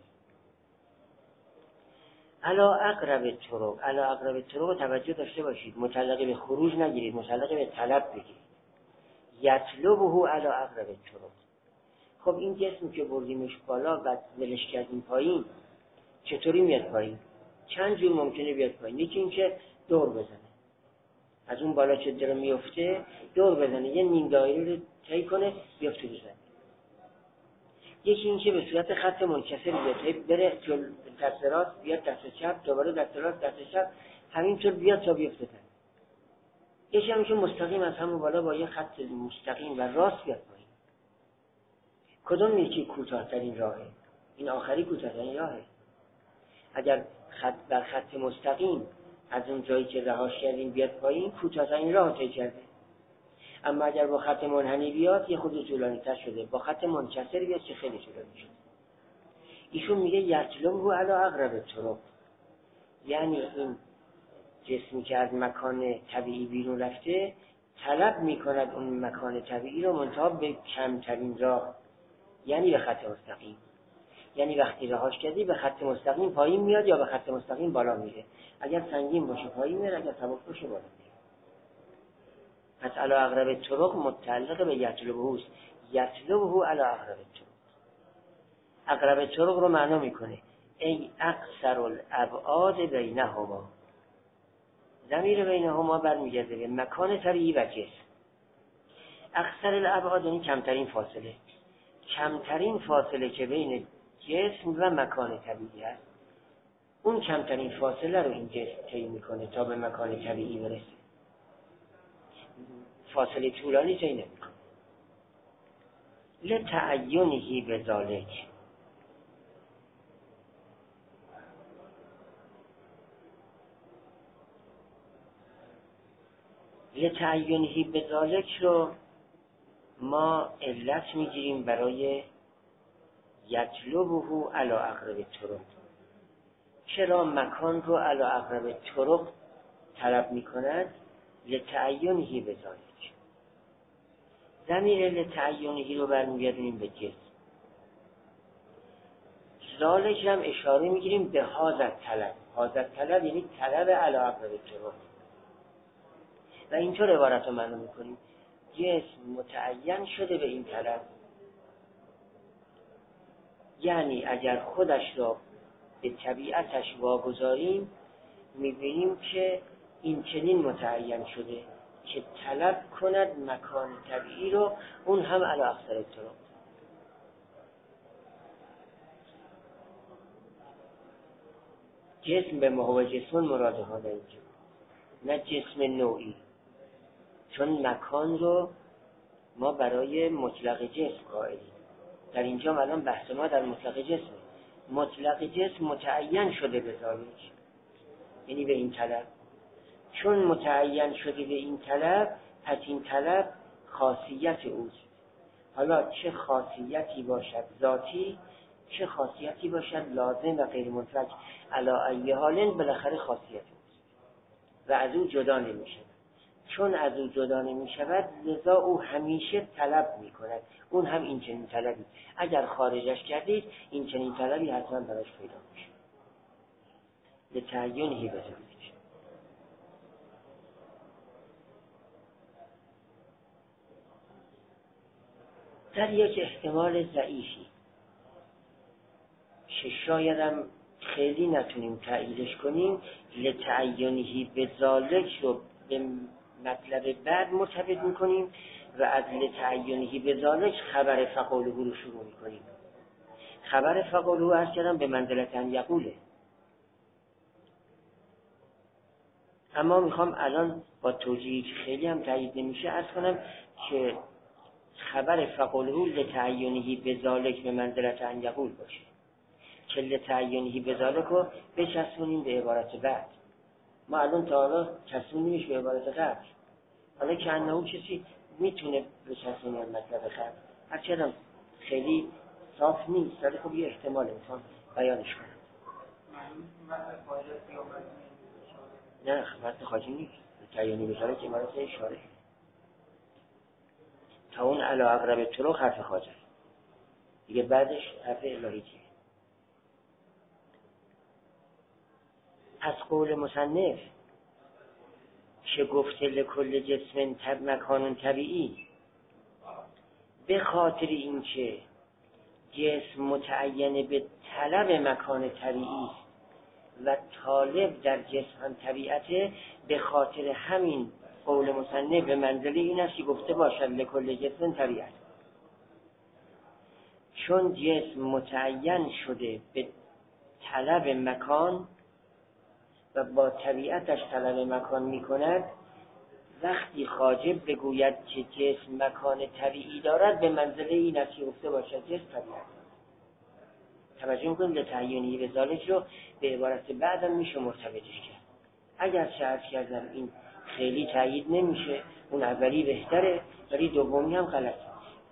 علا اقرب طرق، علا اقرب طرق توجه داشته باشید، متعلق به خروج نگیرید، متعلق به طلب بگیرید. یطلبه علا اقرب طرق. خب این جسم که بردیمش بالا و ولش کردیم پایین، چطوری میاد پایین؟ چند جور ممکنه بیاد پایین. یکی این که دور بزنه، از اون بالا که داره میفته دور بزنه، یه نیم دایره رو طی کنه بیفته رو زمین. یکی این که به صورت خط منکسر بیاد، بره جلو دست راست بیاد دست چپ، دوباره دست راست دست چپ، همینطور بیاد تا بیفته زمین. یکی هم که مستقیم از همون بالا با یه خط مستقیم و راست بیاد پایین. کدوم یکی کوتاه‌ترین راهه؟ این آخری کوتاه‌ترین راهه. اگر خط بر خط مستقیم از اون جایی که رهاش کردیم بیاد پایین، کوتاه‌ترین راه طی کرده. اما اگر با خط منحنی بیاد یه خود طولانی‌تر شده، با خط منکسر بیاد که خیلی طولانی شده. ایشون میگه یطلبه علی اقرب طرق، یعنی این جسمی که از مکان طبیعی بیرون رفته طلب میکند اون مکان طبیعی رو، منتها به کمترین راه، یعنی به خط مستقیم. یعنی وقتی رهاش کردی به خط مستقیم پایین میاد یا به خط مستقیم بالا میره. اگر سنگین باشه پایین میره، اگر سبک باشه بالا میره. پس علی اقرب طرق متعلق به یطلبه است. یطلبه علی اقرب طرق. اقرب طرق رو معنا میکنه ای اقصر الابعاد بینهما. ضمیر بینهما برمیگرده به مکان طبیعی و جسم. اقصر الابعاد یعنی کمترین فاصله، کمترین فاصله که بین جسم و مکان طبیعی است، اون کمترین فاصله رو این جسم طی میکنه تا به مکان طبیعی برسه. فاصله طولانی طی نمیکنه. لتعینه بذالک، لتعینه بذالک رو ما علت میگیریم برای یطلبه علی اقرب طرق. چرا مکان رو علی اقرب طرق طلب میکند؟ لتعینه بذالک. ضمیر لتعینه رو برمیگردیم به جسم. ذالک هم اشاره میگیریم به حاضر طلب. حاضر طلب یعنی طلب علی اقرب طرق. و اینطور عبارت رو معنا میکنیم جسم متعین شده به این طلب، یعنی اگر خودش را به طبیعتش واگذاریم میبینیم که این چنین متعین شده که طلب کند مکان طبیعی رو، اون هم علی اقصر طرق. جسم به ما هو جسم مراده ها اینجا، نه جسم نوعی، چون مکان رو ما برای مطلق جسم قائلیم. در اینجا الان بحث ما در مطلق جسم. مطلق جسم متعین شده به ذالک، یعنی به این طلب. چون متعین شده به این طلب، پس این طلب خاصیت اوست. حالا چه خاصیتی باشد ذاتی، چه خاصیتی باشد لازم و غیر منفک، علی ای حال بالاخره خاصیت اوست و از او جدا نمیشه. چون از او جدا نمی شود، لذا او همیشه طلب می کند. اون هم این چنین طلبی، اگر خارجش کردید این چنین طلبی حتما براش پیدا میشه. لتعینه بذالک. در یک احتمال ضعیفی که شاید هم خیلی نتونیم تأییدش کنیم، لتعینه بذالک رو به مطلب بعد مرتبط میکنیم و از لتعینه بذالک خبر فقوله رو شروع میکنیم. خبر فقوله عرض کردم به منزلت ان یقوله. اما میخوام الان با توجیهی که خیلی هم تأیید نمیشه عرض کنم که خبر فقوله لتعینه بذالک به منزلت ان یقول باشه، که لتعینه بذالک رو بچسبونیم به عبارت بعد. ما الان تا حالا چسبونیمش به عبارت قبل، حالا که انه کسی میتونه بچسبونه مطلب قبل، هرچند خیلی صاف نیست، ولی خب یه احتمال انسان بیانش کنه. نه خبرت خواهی نیست، تعیینی بذاره که عبارت اشاره. تا اون علا اقرب طرق حرف خواجه دیگه، بعدش حرف الهی چیه. از قول مصنف که گفته لکل جسم تب مکان طبیعی، به خاطر اینکه جسم متعین به طلب مکان طبیعی است و طالب در جسم هم طبیعته، به خاطر همین قول مصنف به منزله این است که گفته باشد لکل جسم طبیعت. چون جسم متعین شده به طلب مکان و با طبیعتش طلب مکان می کند، وقتی خواجه بگوید که جسم مکان طبیعی دارد، به منزله این است که گفته باشد جسم طبیعت. توجه میکنید لتعیینی به ذالک رو به عبارت بعدم میشه مرتبطش کرد. اگر شرط کردم این خیلی تایید نمیشه، اون اولی بهتره ولی دومی هم غلطه.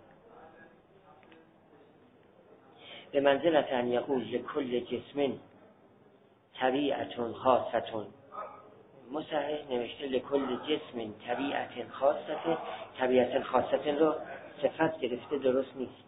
به منزلت ان یقول لکل جسم طبیعت خاصتون، مصحح نوشته لکل جسم طبیعت خاصته، طبیعت خاصتون رو صفت گرفته، درست نیست.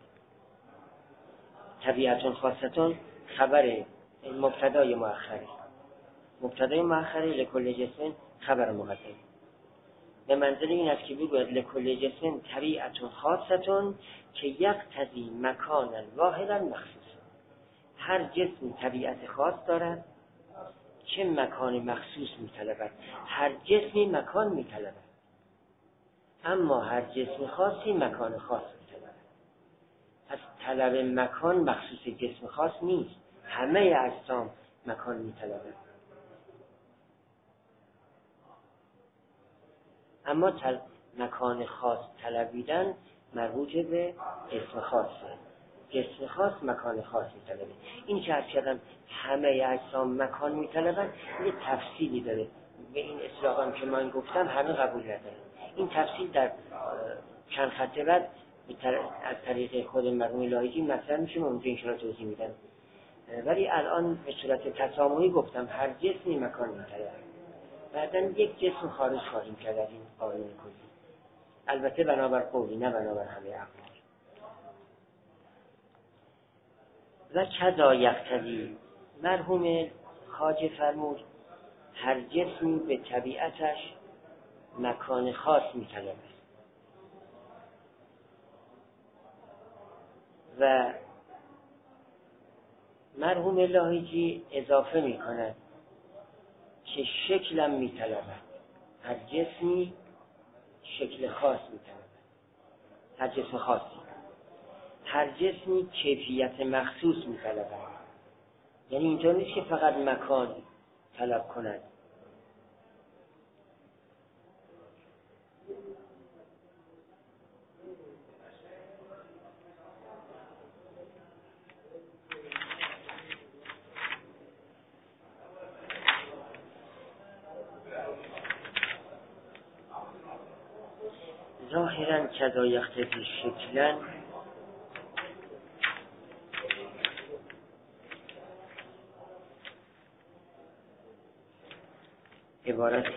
طبیعت خاصتون خبر مبتدای مؤخره، مبتدای مؤخره لکل جسم خبر مقدم. به منزل این است که بگوید لکل جسم طبیعت خاصتون که یقتضی مکانا واحدا مخصوص. هر جسم طبیعت خاص دارد چه مکان مخصوص می‌طلبد. هر جسمی مکان می‌طلبد، اما هر جسم خاصی مکان خاص می‌طلبد. پس طلب مکان مخصوص جسم خاص نیست، همه اجسام مکان می‌طلبند. اما تل... مکان خاص طلبیدن مربوط به جسم خاصه، جسم خاص مکان خاص می‌طلبه. این که عرض کردم همه اجسام مکان می‌طلبن یه تفصیلی داره، به این اصطلاح هم که من گفتم همه قبول ندارن. این تفصیل در چند خطه بعد از طریق خود مرحوم لاهیجی مطرح میشه، اونجا ان شاءالله توضیح میدم. ولی الان به صورت تسامحی گفتم هر جسمی مکان می‌طلبه. بعداً یک جسم خارج خواهیم کرد از این قانون کلی، البته بنابر قولی نه بنابر همه اقوال. و کذا یقتضی، مرحوم خواجه فرمود هر جسمی به طبیعتش مکان خاص می‌طلبه و مرحوم لاهیجی اضافه می‌کند که شکلم می‌طلبد. هر جسمی شکل خاص می‌طلبد، هر جسم خاصی. هر جسمی کیفیت مخصوص می‌طلبد، یعنی اینطور نیست که فقط مکان طلب کند. ظاهراً کذا یقتضی شکلاً عبارت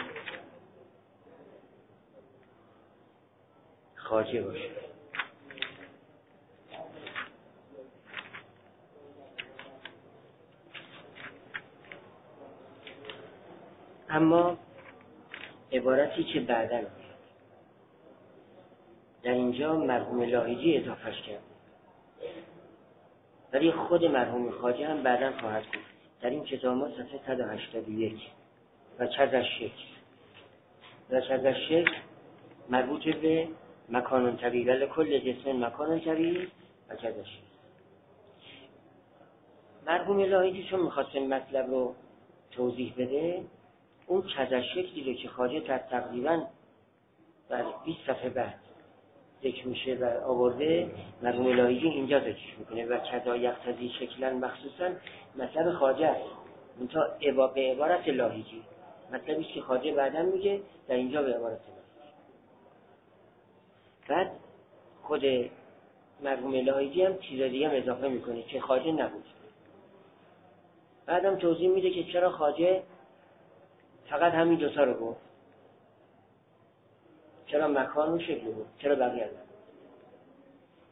خواجه باشه. اما عبارتی که بعداً در اینجا مرحوم لاهیجی اضافهش کرد، ولی خود مرحوم خواجه هم بعداً خواهد گفت در این کتاب ما صفحه صد و هشتاد و یک و چند از شکل و چند از شکل مربوط به مکان طبیعی، ولی کل جسم مکان طبیعی و چند از شکل. مرحوم لاهیجی چون میخواست این مطلب رو توضیح بده، اون چند از شکلی رو که خواجه تا تقریباً بر بیست صفحه بعد ذکر میشه و آورده، مرحوم لاهیجی اینجا ذکر میکنه و کذا یقتضی شکلاً مخصوصاً مطلب خواجه است، منتها به عبارت لاهیجی، مطلبی که خواجه بعداً میگه در اینجا به عبارت لاهیجی. بعد خود مرحوم لاهیجی هم چیز دیگه هم اضافه میکنه که خواجه نبود. بعدم توضیح میده که چرا خواجه فقط همین دوتا رو گفت، چرا مکان و شکل بود، چرا بقیه نه.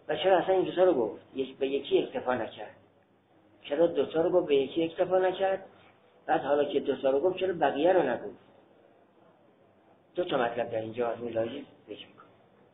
و چرا اصلا این دوتا رو گفت؟ یک به یکی اکتفا نکرد. چرا دوتا رو گفت به یکی اکتفا نکرد؟ بعد حالا که دوتا رو گفت چرا بقیه رو نگفت؟ دو تا مطلب در اینجا از میلایی ذکر میکنه.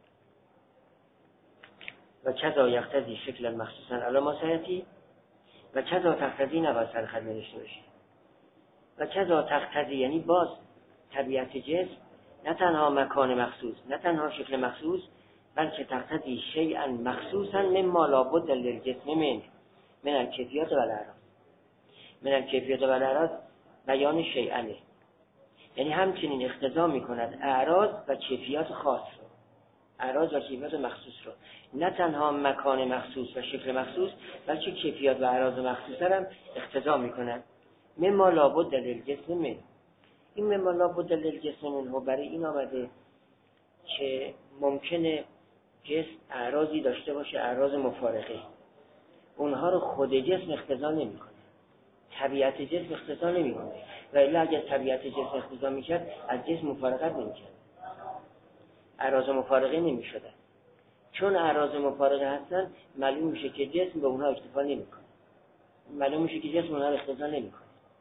و کذا یقتضی شکل مخصوصا علی ما سیاتی و کذا تقتضی نباید سر خط نوشته بشه. و کذا تقتضی یعنی باز طبیعت جسم نه تنها مکان مخصوص، نه تنها شکل مخصوص، بلکه تقتضی شیئا مخصوصا مما لابد للجسم من من الکیفیات و الاعراض. من الکیفیات و الاعراض بیان شیئانه، یعنی همچنین اقتضا میکند اعراض و کیفیات خاص رو، اعراض و کیفیات مخصوص رو، نه تنها مکان مخصوص و شکل مخصوص، بلکه کیفیات و اعراض مخصوص هم اقتضا میکنند. مما لابد للجسم من، این مما لابد للجسم منه برای این آمده که ممکنه جسم اعراضی داشته باشه، اعراض مفارقه، اونها رو خود جسم اقتضا نمیکنه، طبیعت جسم اقتضا نمیکنه. و الا اگر طبیعت جسم اقتضا میکرد از جسم مفارقت نمیکرد، اعراض مفارقه نمیشدن. چون اعراض مفارقه هستن معلوم میشه که جسم به اونها اکتفا نمیکنه، معلوم میشه که جسم اونها رو اقتضا نمیکنه.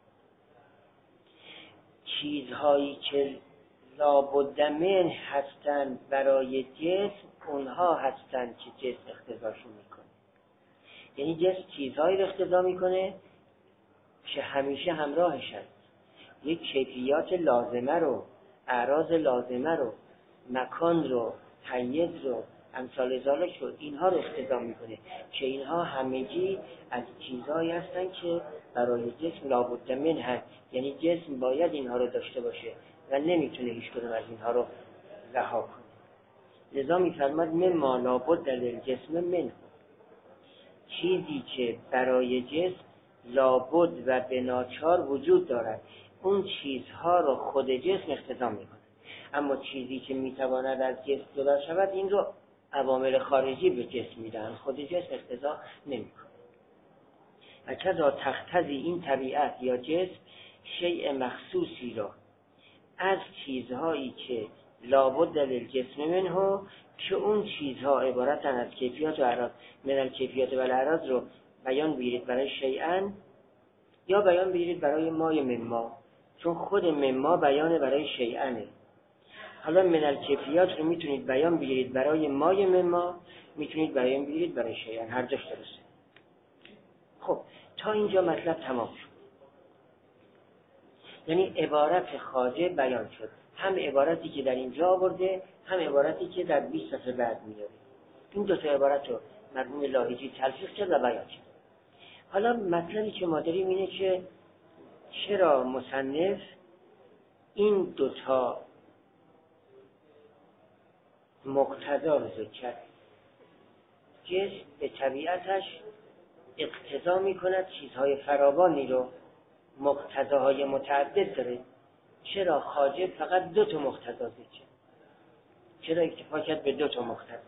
چیزهایی که لابد من هستن برای جسم، اونها هستن که جسم اقتضاشون میکنه. یعنی جسم چیزهایی رو اقتضا میکنه که همیشه همراهش هست. یک کیفیات لازمه رو، اعراض لازمه رو، مکان رو، حیز رو، امثال ذالک رو، اینها رو اقتضا میکنه که اینها همگی از چیزهایی هستن که برای جسم لابد من هست. یعنی جسم باید اینها رو داشته باشه و نمیتونه هیچ کدوم از اینها رو رها کنه. لذا میفرماد مما لابد للجسم منه، چیزی که برای جسم لابد و بناچار وجود دارد، اون چیزها رو خود جسم اقتضا میکنه. اما چیزی که میتواند از جسم جدا شود، این رو عوامل خارجی به جسم میدن، خود جسم اقتضا نمیکنه. و کذا تقتضی این طبیعت یا جسم شیء مخصوصی را از چیزهایی که لابد للجسم منه، که اون چیزها عبارتن از کیفیات و اعراض، من الکیفیات و الاعراض رو بیان بیارید برای شیئن، یا بیان بیارید برای مای مما، چون خود مما بیان برای شیئنه. حالا من الکیفیات رو میتونید بیان بیارید برای مای مما، میتونید بیان بیارید برای شیئن، هر جاش درسته. خب تا اینجا مطلب تمام شد. یعنی عبارت خواجه بیان شد، هم عبارتی که در اینجا آورده، هم عبارتی که در بیست صفحه بعد میاره. این دو تا عبارت رو مرحوم لاهیجی تلفیق کرد و بیان کرد. حالا مطلبی که ما داریم اینه که چرا مصنف این دو تا مقتضا رو ذکر کرد. جسم به طبیعتش اقتضا میکند چیزهای فراوانی رو، مقتضاهای متعدد داره. چرا خواجه فقط دو تا مقتضا ذکر کرد؟ چرا اکتفا کرد به دو تا مقتضا؟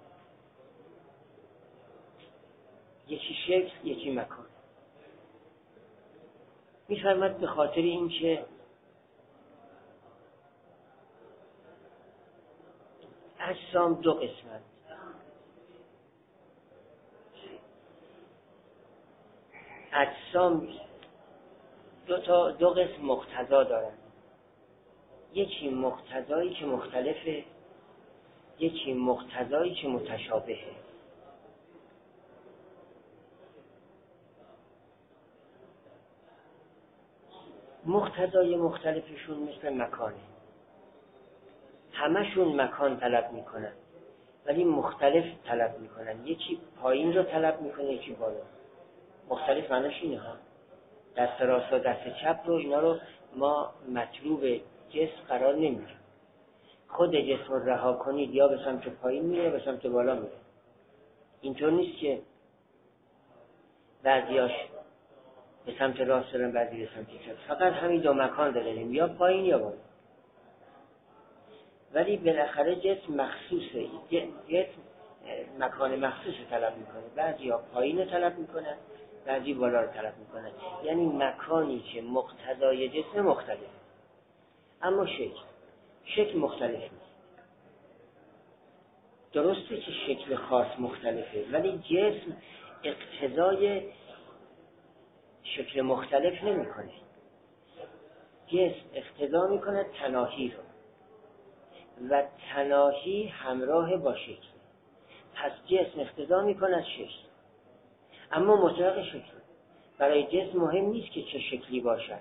یکی شکل، یکی مکان. میفرماد به خاطر این که اجسام دو قسمت، اجسام دو تا دو قسم مقتضا دارن. یکی مقتضایی که مختلفه، یکی مقتضایی که متشابهه. مقتضای مختلفشون مثل مکانه، همشون مکان طلب میکنن ولی مختلف طلب میکنن. یکی پایین رو طلب میکنه، یکی بالا. مختلف معناش اینه ها، دست راست و دست چپ رو، اینا رو ما مطلوب جسم قرار نمیدیم. خود جسم رو رها کنید یا به سمت پایین میره به سمت بالا میره. اینطور نیست که بعضیاش به سمت راست برن بعضی به سمت چپ، فقط همین دو مکان داریم، یا پایین یا بالا. ولی بالاخره جسم مخصوصه، جسم مکان مخصوص طلب میکنه. بعضی ها پایین رو طلب میکنن، بعضی بالا رو طلب میکنن. یعنی مکانی که مقتضای جسم مختلف، اما شکل شکل مختلف نیست. درسته که شکل خاص مختلفه، ولی جسم اقتضای شکل مختلف نمیکنه. جسم اقتضا میکنه تناهی رو و تناهی همراه با شکل. پس جسم اقتضا میکنه از شکل، اما مطلق شکل. برای جسم مهم نیست که چه شکلی باشد،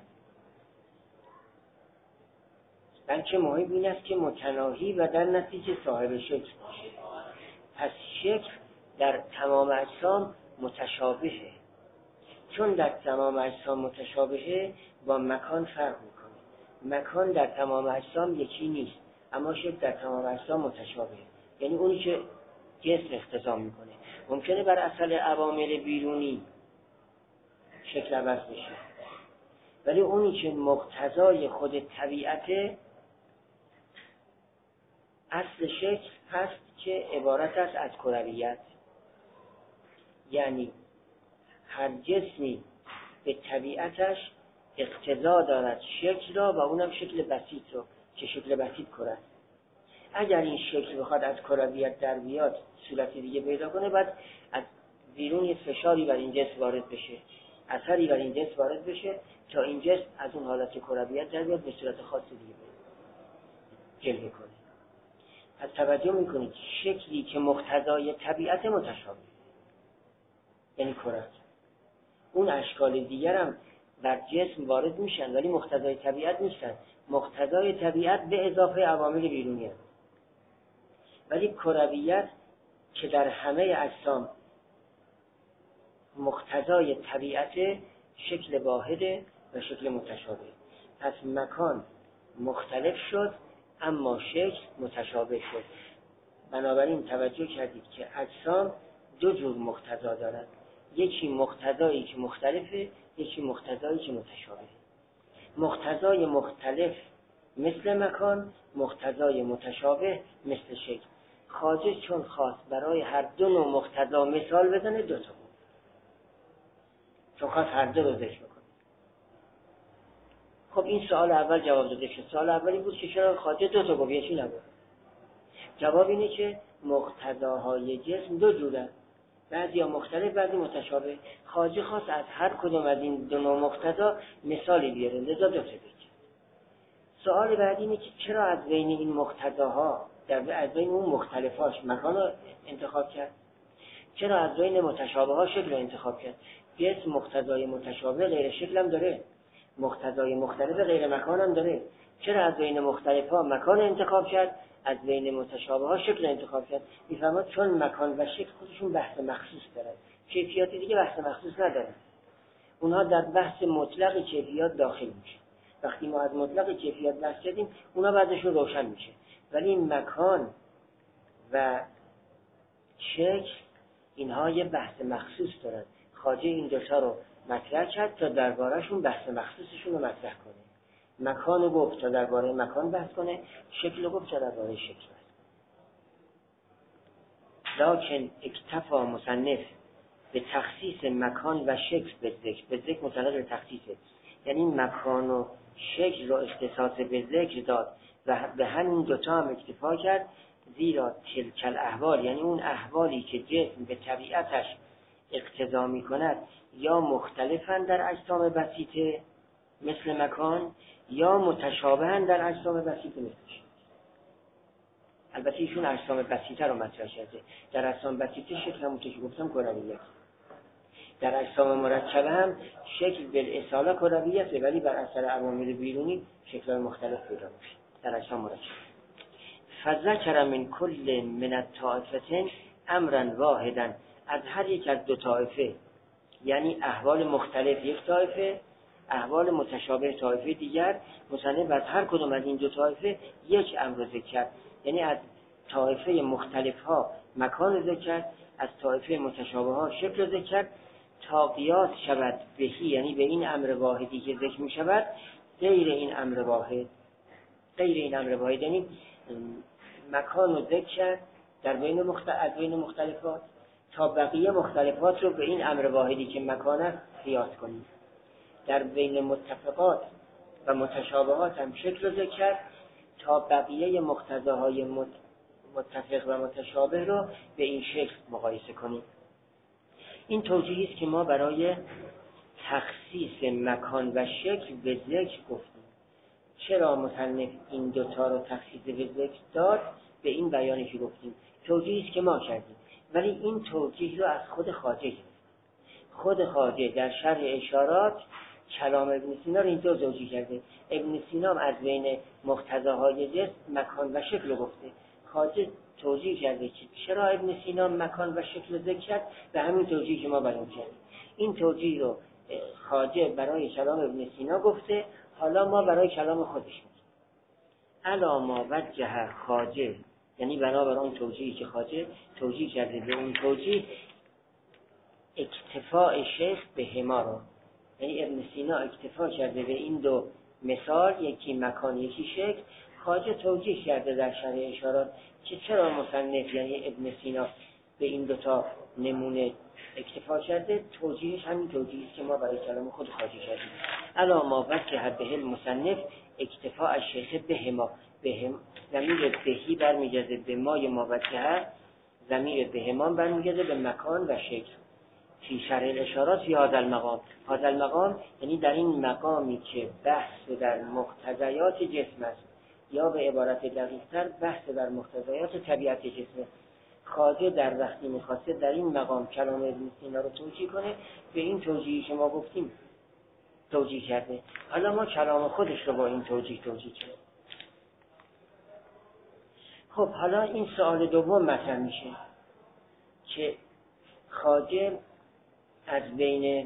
بلکه مهم این است که متناهی و در نتیجه صاحب شکل باشه. پس شکل در تمام اجسام متشابهه. چون در تمام اجسام متشابهه، با مکان فرق میکنه. مکان در تمام اجسام یکی نیست، اما شکل در تمام اجسام متشابهه. یعنی اونی که جسم اقتضا میکنه. ممکنه بر اثر عوامل بیرونی شکل عوض بشه، ولی اونی که مقتضای خود طبیعت اصل شکل هست که عبارت است از کرویت. یعنی هر جسمی به طبیعتش اقتضا دارد شکل را، و اونم شکل بسیط رو، که شکل بسیط کره است. اگر این شکل بخواد از کرویت در بیاد صورت دیگه پیدا کنه، بعد از بیرون یه فشاری بر این جسم وارد بشه، اثری بر این جسم وارد بشه تا این جسم از اون حالت کرویت در بیاد به صورت خاص دیگه جلوه کنه. پس توجه میکنید شکلی که مقتضای طبیعت متشابه، یعنی کره، اون اشکال دیگر هم بر جسم وارد میشن ولی مقتضای طبیعت نیستن. مقتضای طبیعت به اضافه عوامل بیرونی هست. ولی کرویت که در همه اجسام مقتضای طبیعت شکل واحده و شکل متشابه. پس مکان مختلف شد اما شکل متشابه شد. بنابراین توجه کردید که اجسام دو جور مقتضا دارند، یکی مقتضایی که مختلفه، یکی مقتضایی که متشابه. مقتضای مختلف مثل مکان، مقتضای متشابه مثل شکل. خواجه چون خواست برای هر دو نوع مقتضا مثال بزنه، دو تا بود، چون خواست هر دو رو ذکر کنه. خب این سوال اول جواب داده شد. سوال اولی بود که چرا خواجه دو تا گفت، یکی نگفت. جواب اینه که مقتضاهای جسم دو جوره، بعضی مختلف بعضی متشابه. خواجه خواست از هر کدوم از این دو نوع مقتضا مثالی بیاره، لذا دو تا بگه. سوال بعدی اینه که چرا از بین این مقتضاها، در از بین اون مختلفاش مکان رو انتخاب کرد؟ چرا از بین متشابه ها شکل رو انتخاب کرد؟ جسم مقتضای متشابه غیر شکل هم داره، مقتضای مختلف غیر مکان هم داره. چرا از بین مختلف ها مکان انتخاب کرد، از بین متشابه ها شکل انتخاب کرد؟ میفهمد چون مکان و شکل خودشون بحث مخصوص دارن، کیفیات دیگه بحث مخصوص ندارن. اونها در بحث مطلق کیفیات داخل میشه. وقتی ما از مطلق کیفیات بحث کردیم، اونها بعدشون روشن میشه. ولی مکان و شکل اینها یه بحث مخصوص دارن. خواجه این دوتا رو مطرح کرد تا درباره‌شون بحث مخصوصشون رو مطرح کنه. مکان رو گفت تا درباره مکان بحث کنه، شکل رو گفت تا درباره شکل بحث کنه. لکن اکتفا مصنف به تخصیص مکان و شکل به ذکر، به ذکر متعلق به تخصیصه، یعنی مکان و شکل رو اختصاص به ذکر داد و به همین دوتا هم اکتفا کرد، زیرا تلک الاحوال، یعنی اون احوالی که جسم به طبیعتش اقتضا می کند یا مختلفن در اجسام بسیطه مثل مکان، یا متشابهن در اجسام بسیطه مثل شکل. البته ایشون اجسام بسیطه رو مطرح کرده. در اجسام بسیطه شکل همون که گفتم کرویت، در اجسام مرکبه هم شکل بالاصاله کرویته، ولی بر اثر عوامل بیرونی شکل‌های مختلف پیدا میشه در اجسام مرکبه. فذکر من کل من الطائفتین امرا واحدا، از هر یک از دو طائفه، یعنی احوال مختلف یک طائفه، احوال متشابه طائفه دیگر، مصنف از هر کدوم از این دو طائفه یک امر ذکر کرد. یعنی از طائفه مختلف ها مکان ذکر کرد، از طائفه متشابه ها شکل ذکر کرد، تا قیاس شود بهی، یعنی به این امر واحدی که ذکر می شود، غیر این امر واحد، غیر این امر واحد، یعنی مکان رو ذکر کرد در بین مختلف، از بین مختلفات، تا بقیه مختلفات رو به این امر واحدی که مکان است قیاس کنیم. در بین متفقات و متشابهات هم شکل رو ذکر کرد تا بقیه مقتضاهای متفق و متشابه رو به این شکل مقایسه کنیم. این توجیهی است که ما برای تخصیص مکان و شکل به ذکر گفتیم. چرا مصنف این دوتا رو تخصیص به ذکر داد؟ به این بیانی که گفتیم توجیهی است که ما کردیم، ولی این توجیه رو از خود خواجه گرفتیم. خود خواجه در شرح اشارات کلام ابن سینا رو اینطور توجیه کرده. ابن سینا از بین مقتضاهای جسم مکان و شکل رو گفته. خواجه توجیه کرده که چرا ابن سینا مکان و شکل ذکر کرد، به همین توجیه که ما بیان کردیم. این توجیه رو خواجه برای کلام ابن سینا گفته، حالا ما برای کلام خودش میگیم. الا ما وجه خواجه، یعنی بنابر اون توجیهی که خواجه توجیه کرده به اون توجیه اکتفاء شیخ به هما رو، یعنی ابن سینا اکتفا کرده به این دو مثال، یکی مکان یکی شکل. خواجه توجیه کرده در شرح اشارات که چرا مصنف یعنی ابن سینا به این دوتا نمونه اکتفا کرده. توجیهش همین توجیهی است که ما برای کلام خود خواجه کردیم. الا ما وجه به المصنف اکتفاء الشیخ به هما، به هم ضمیر بهی برمیگرده به مای ما وجه، ضمیر به هما برمیگرده به مکان و شکل. فی شرح الاشارات فی هذا المقام، هذا المقام یعنی در این مقامی که بحث در مقتضیات جسم است، یا به عبارت دقیق‌تر بحث در مقتضیات طبیعت جسم. خواجه در وقتی می‌خواسته در این مقام کلام ابن سینا رو توجیه کنه، به این توجیهی که ما گفتیم توجیه کرده. حالا ما کلام خودش رو با این توجیه توجیه کردیم. خب حالا این سوال دوم مطرح میشه که خواجه از بین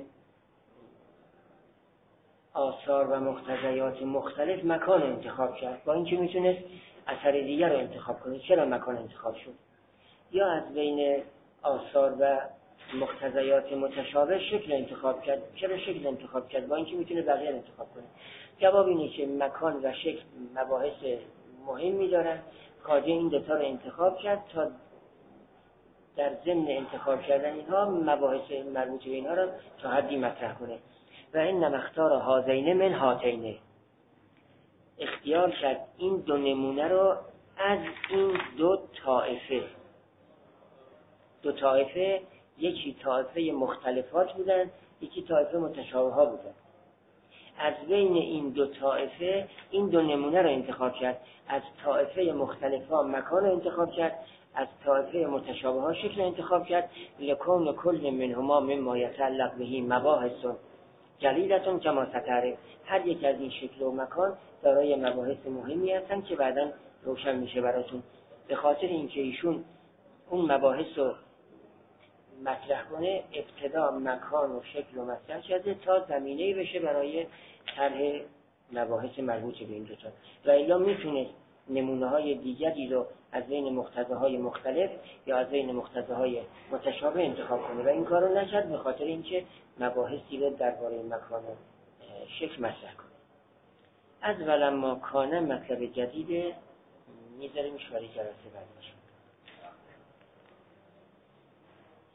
آثار و مقتضیات مختلف مکان انتخاب کرد، با اینکه میتونست اثر دیگر رو انتخاب کنه. چرا مکان انتخاب شد؟ یا از بین آثار و مقتضیات متشابه شکل انتخاب کرد. چرا شکل انتخاب کرد با اینکه میتونه بقیه انتخاب کنه؟ جواب اینه که مکان و شکل مباحث مهمی دارن. خواجه این دوتا رو انتخاب کرد تا در ضمن انتخاب کردن اینها مباحث مربوط به اینها را تا حدی مطرح کنه. و این نمختار هازینه من هاتینه، اختیار کرد این دو نمونه رو از این دو طائفه. دو طائفه، یکی طائفه مختلفات بودن، یکی طائفه متشابه ها بودن. از بین این دو طائفه این دو نمونه رو انتخاب کرد. از طائفه مختلفا مکان رو انتخاب کرد، از طائفه متشابه ها شکل انتخاب کرد. لکون کل منهما مما یتعلق بهی مباحث جلیلتون کما ستاره. هر یک از این شکل و مکان دارای مباحث مهمی هستن که بعداً روشن میشه براتون. به خاطر اینکه ایشون اون مباحث رو مطرح کنه، ابتدا مکان و شکل رو مطرح کرده تا زمینه‌ای بشه برای طرح مباحث مربوط به این دوتا. و الا میتونه نمونه های دیگری رو از بین مقتضاهای مختلف یا از بین مقتضاهای متشابه انتخاب کنه و این کار رو نکرد، به خاطر اینکه مباحثی رو درباره مکان و شکل مطرح کنه. از ولما کانه مطلب جدید میذاریمش برای جلسه بعد.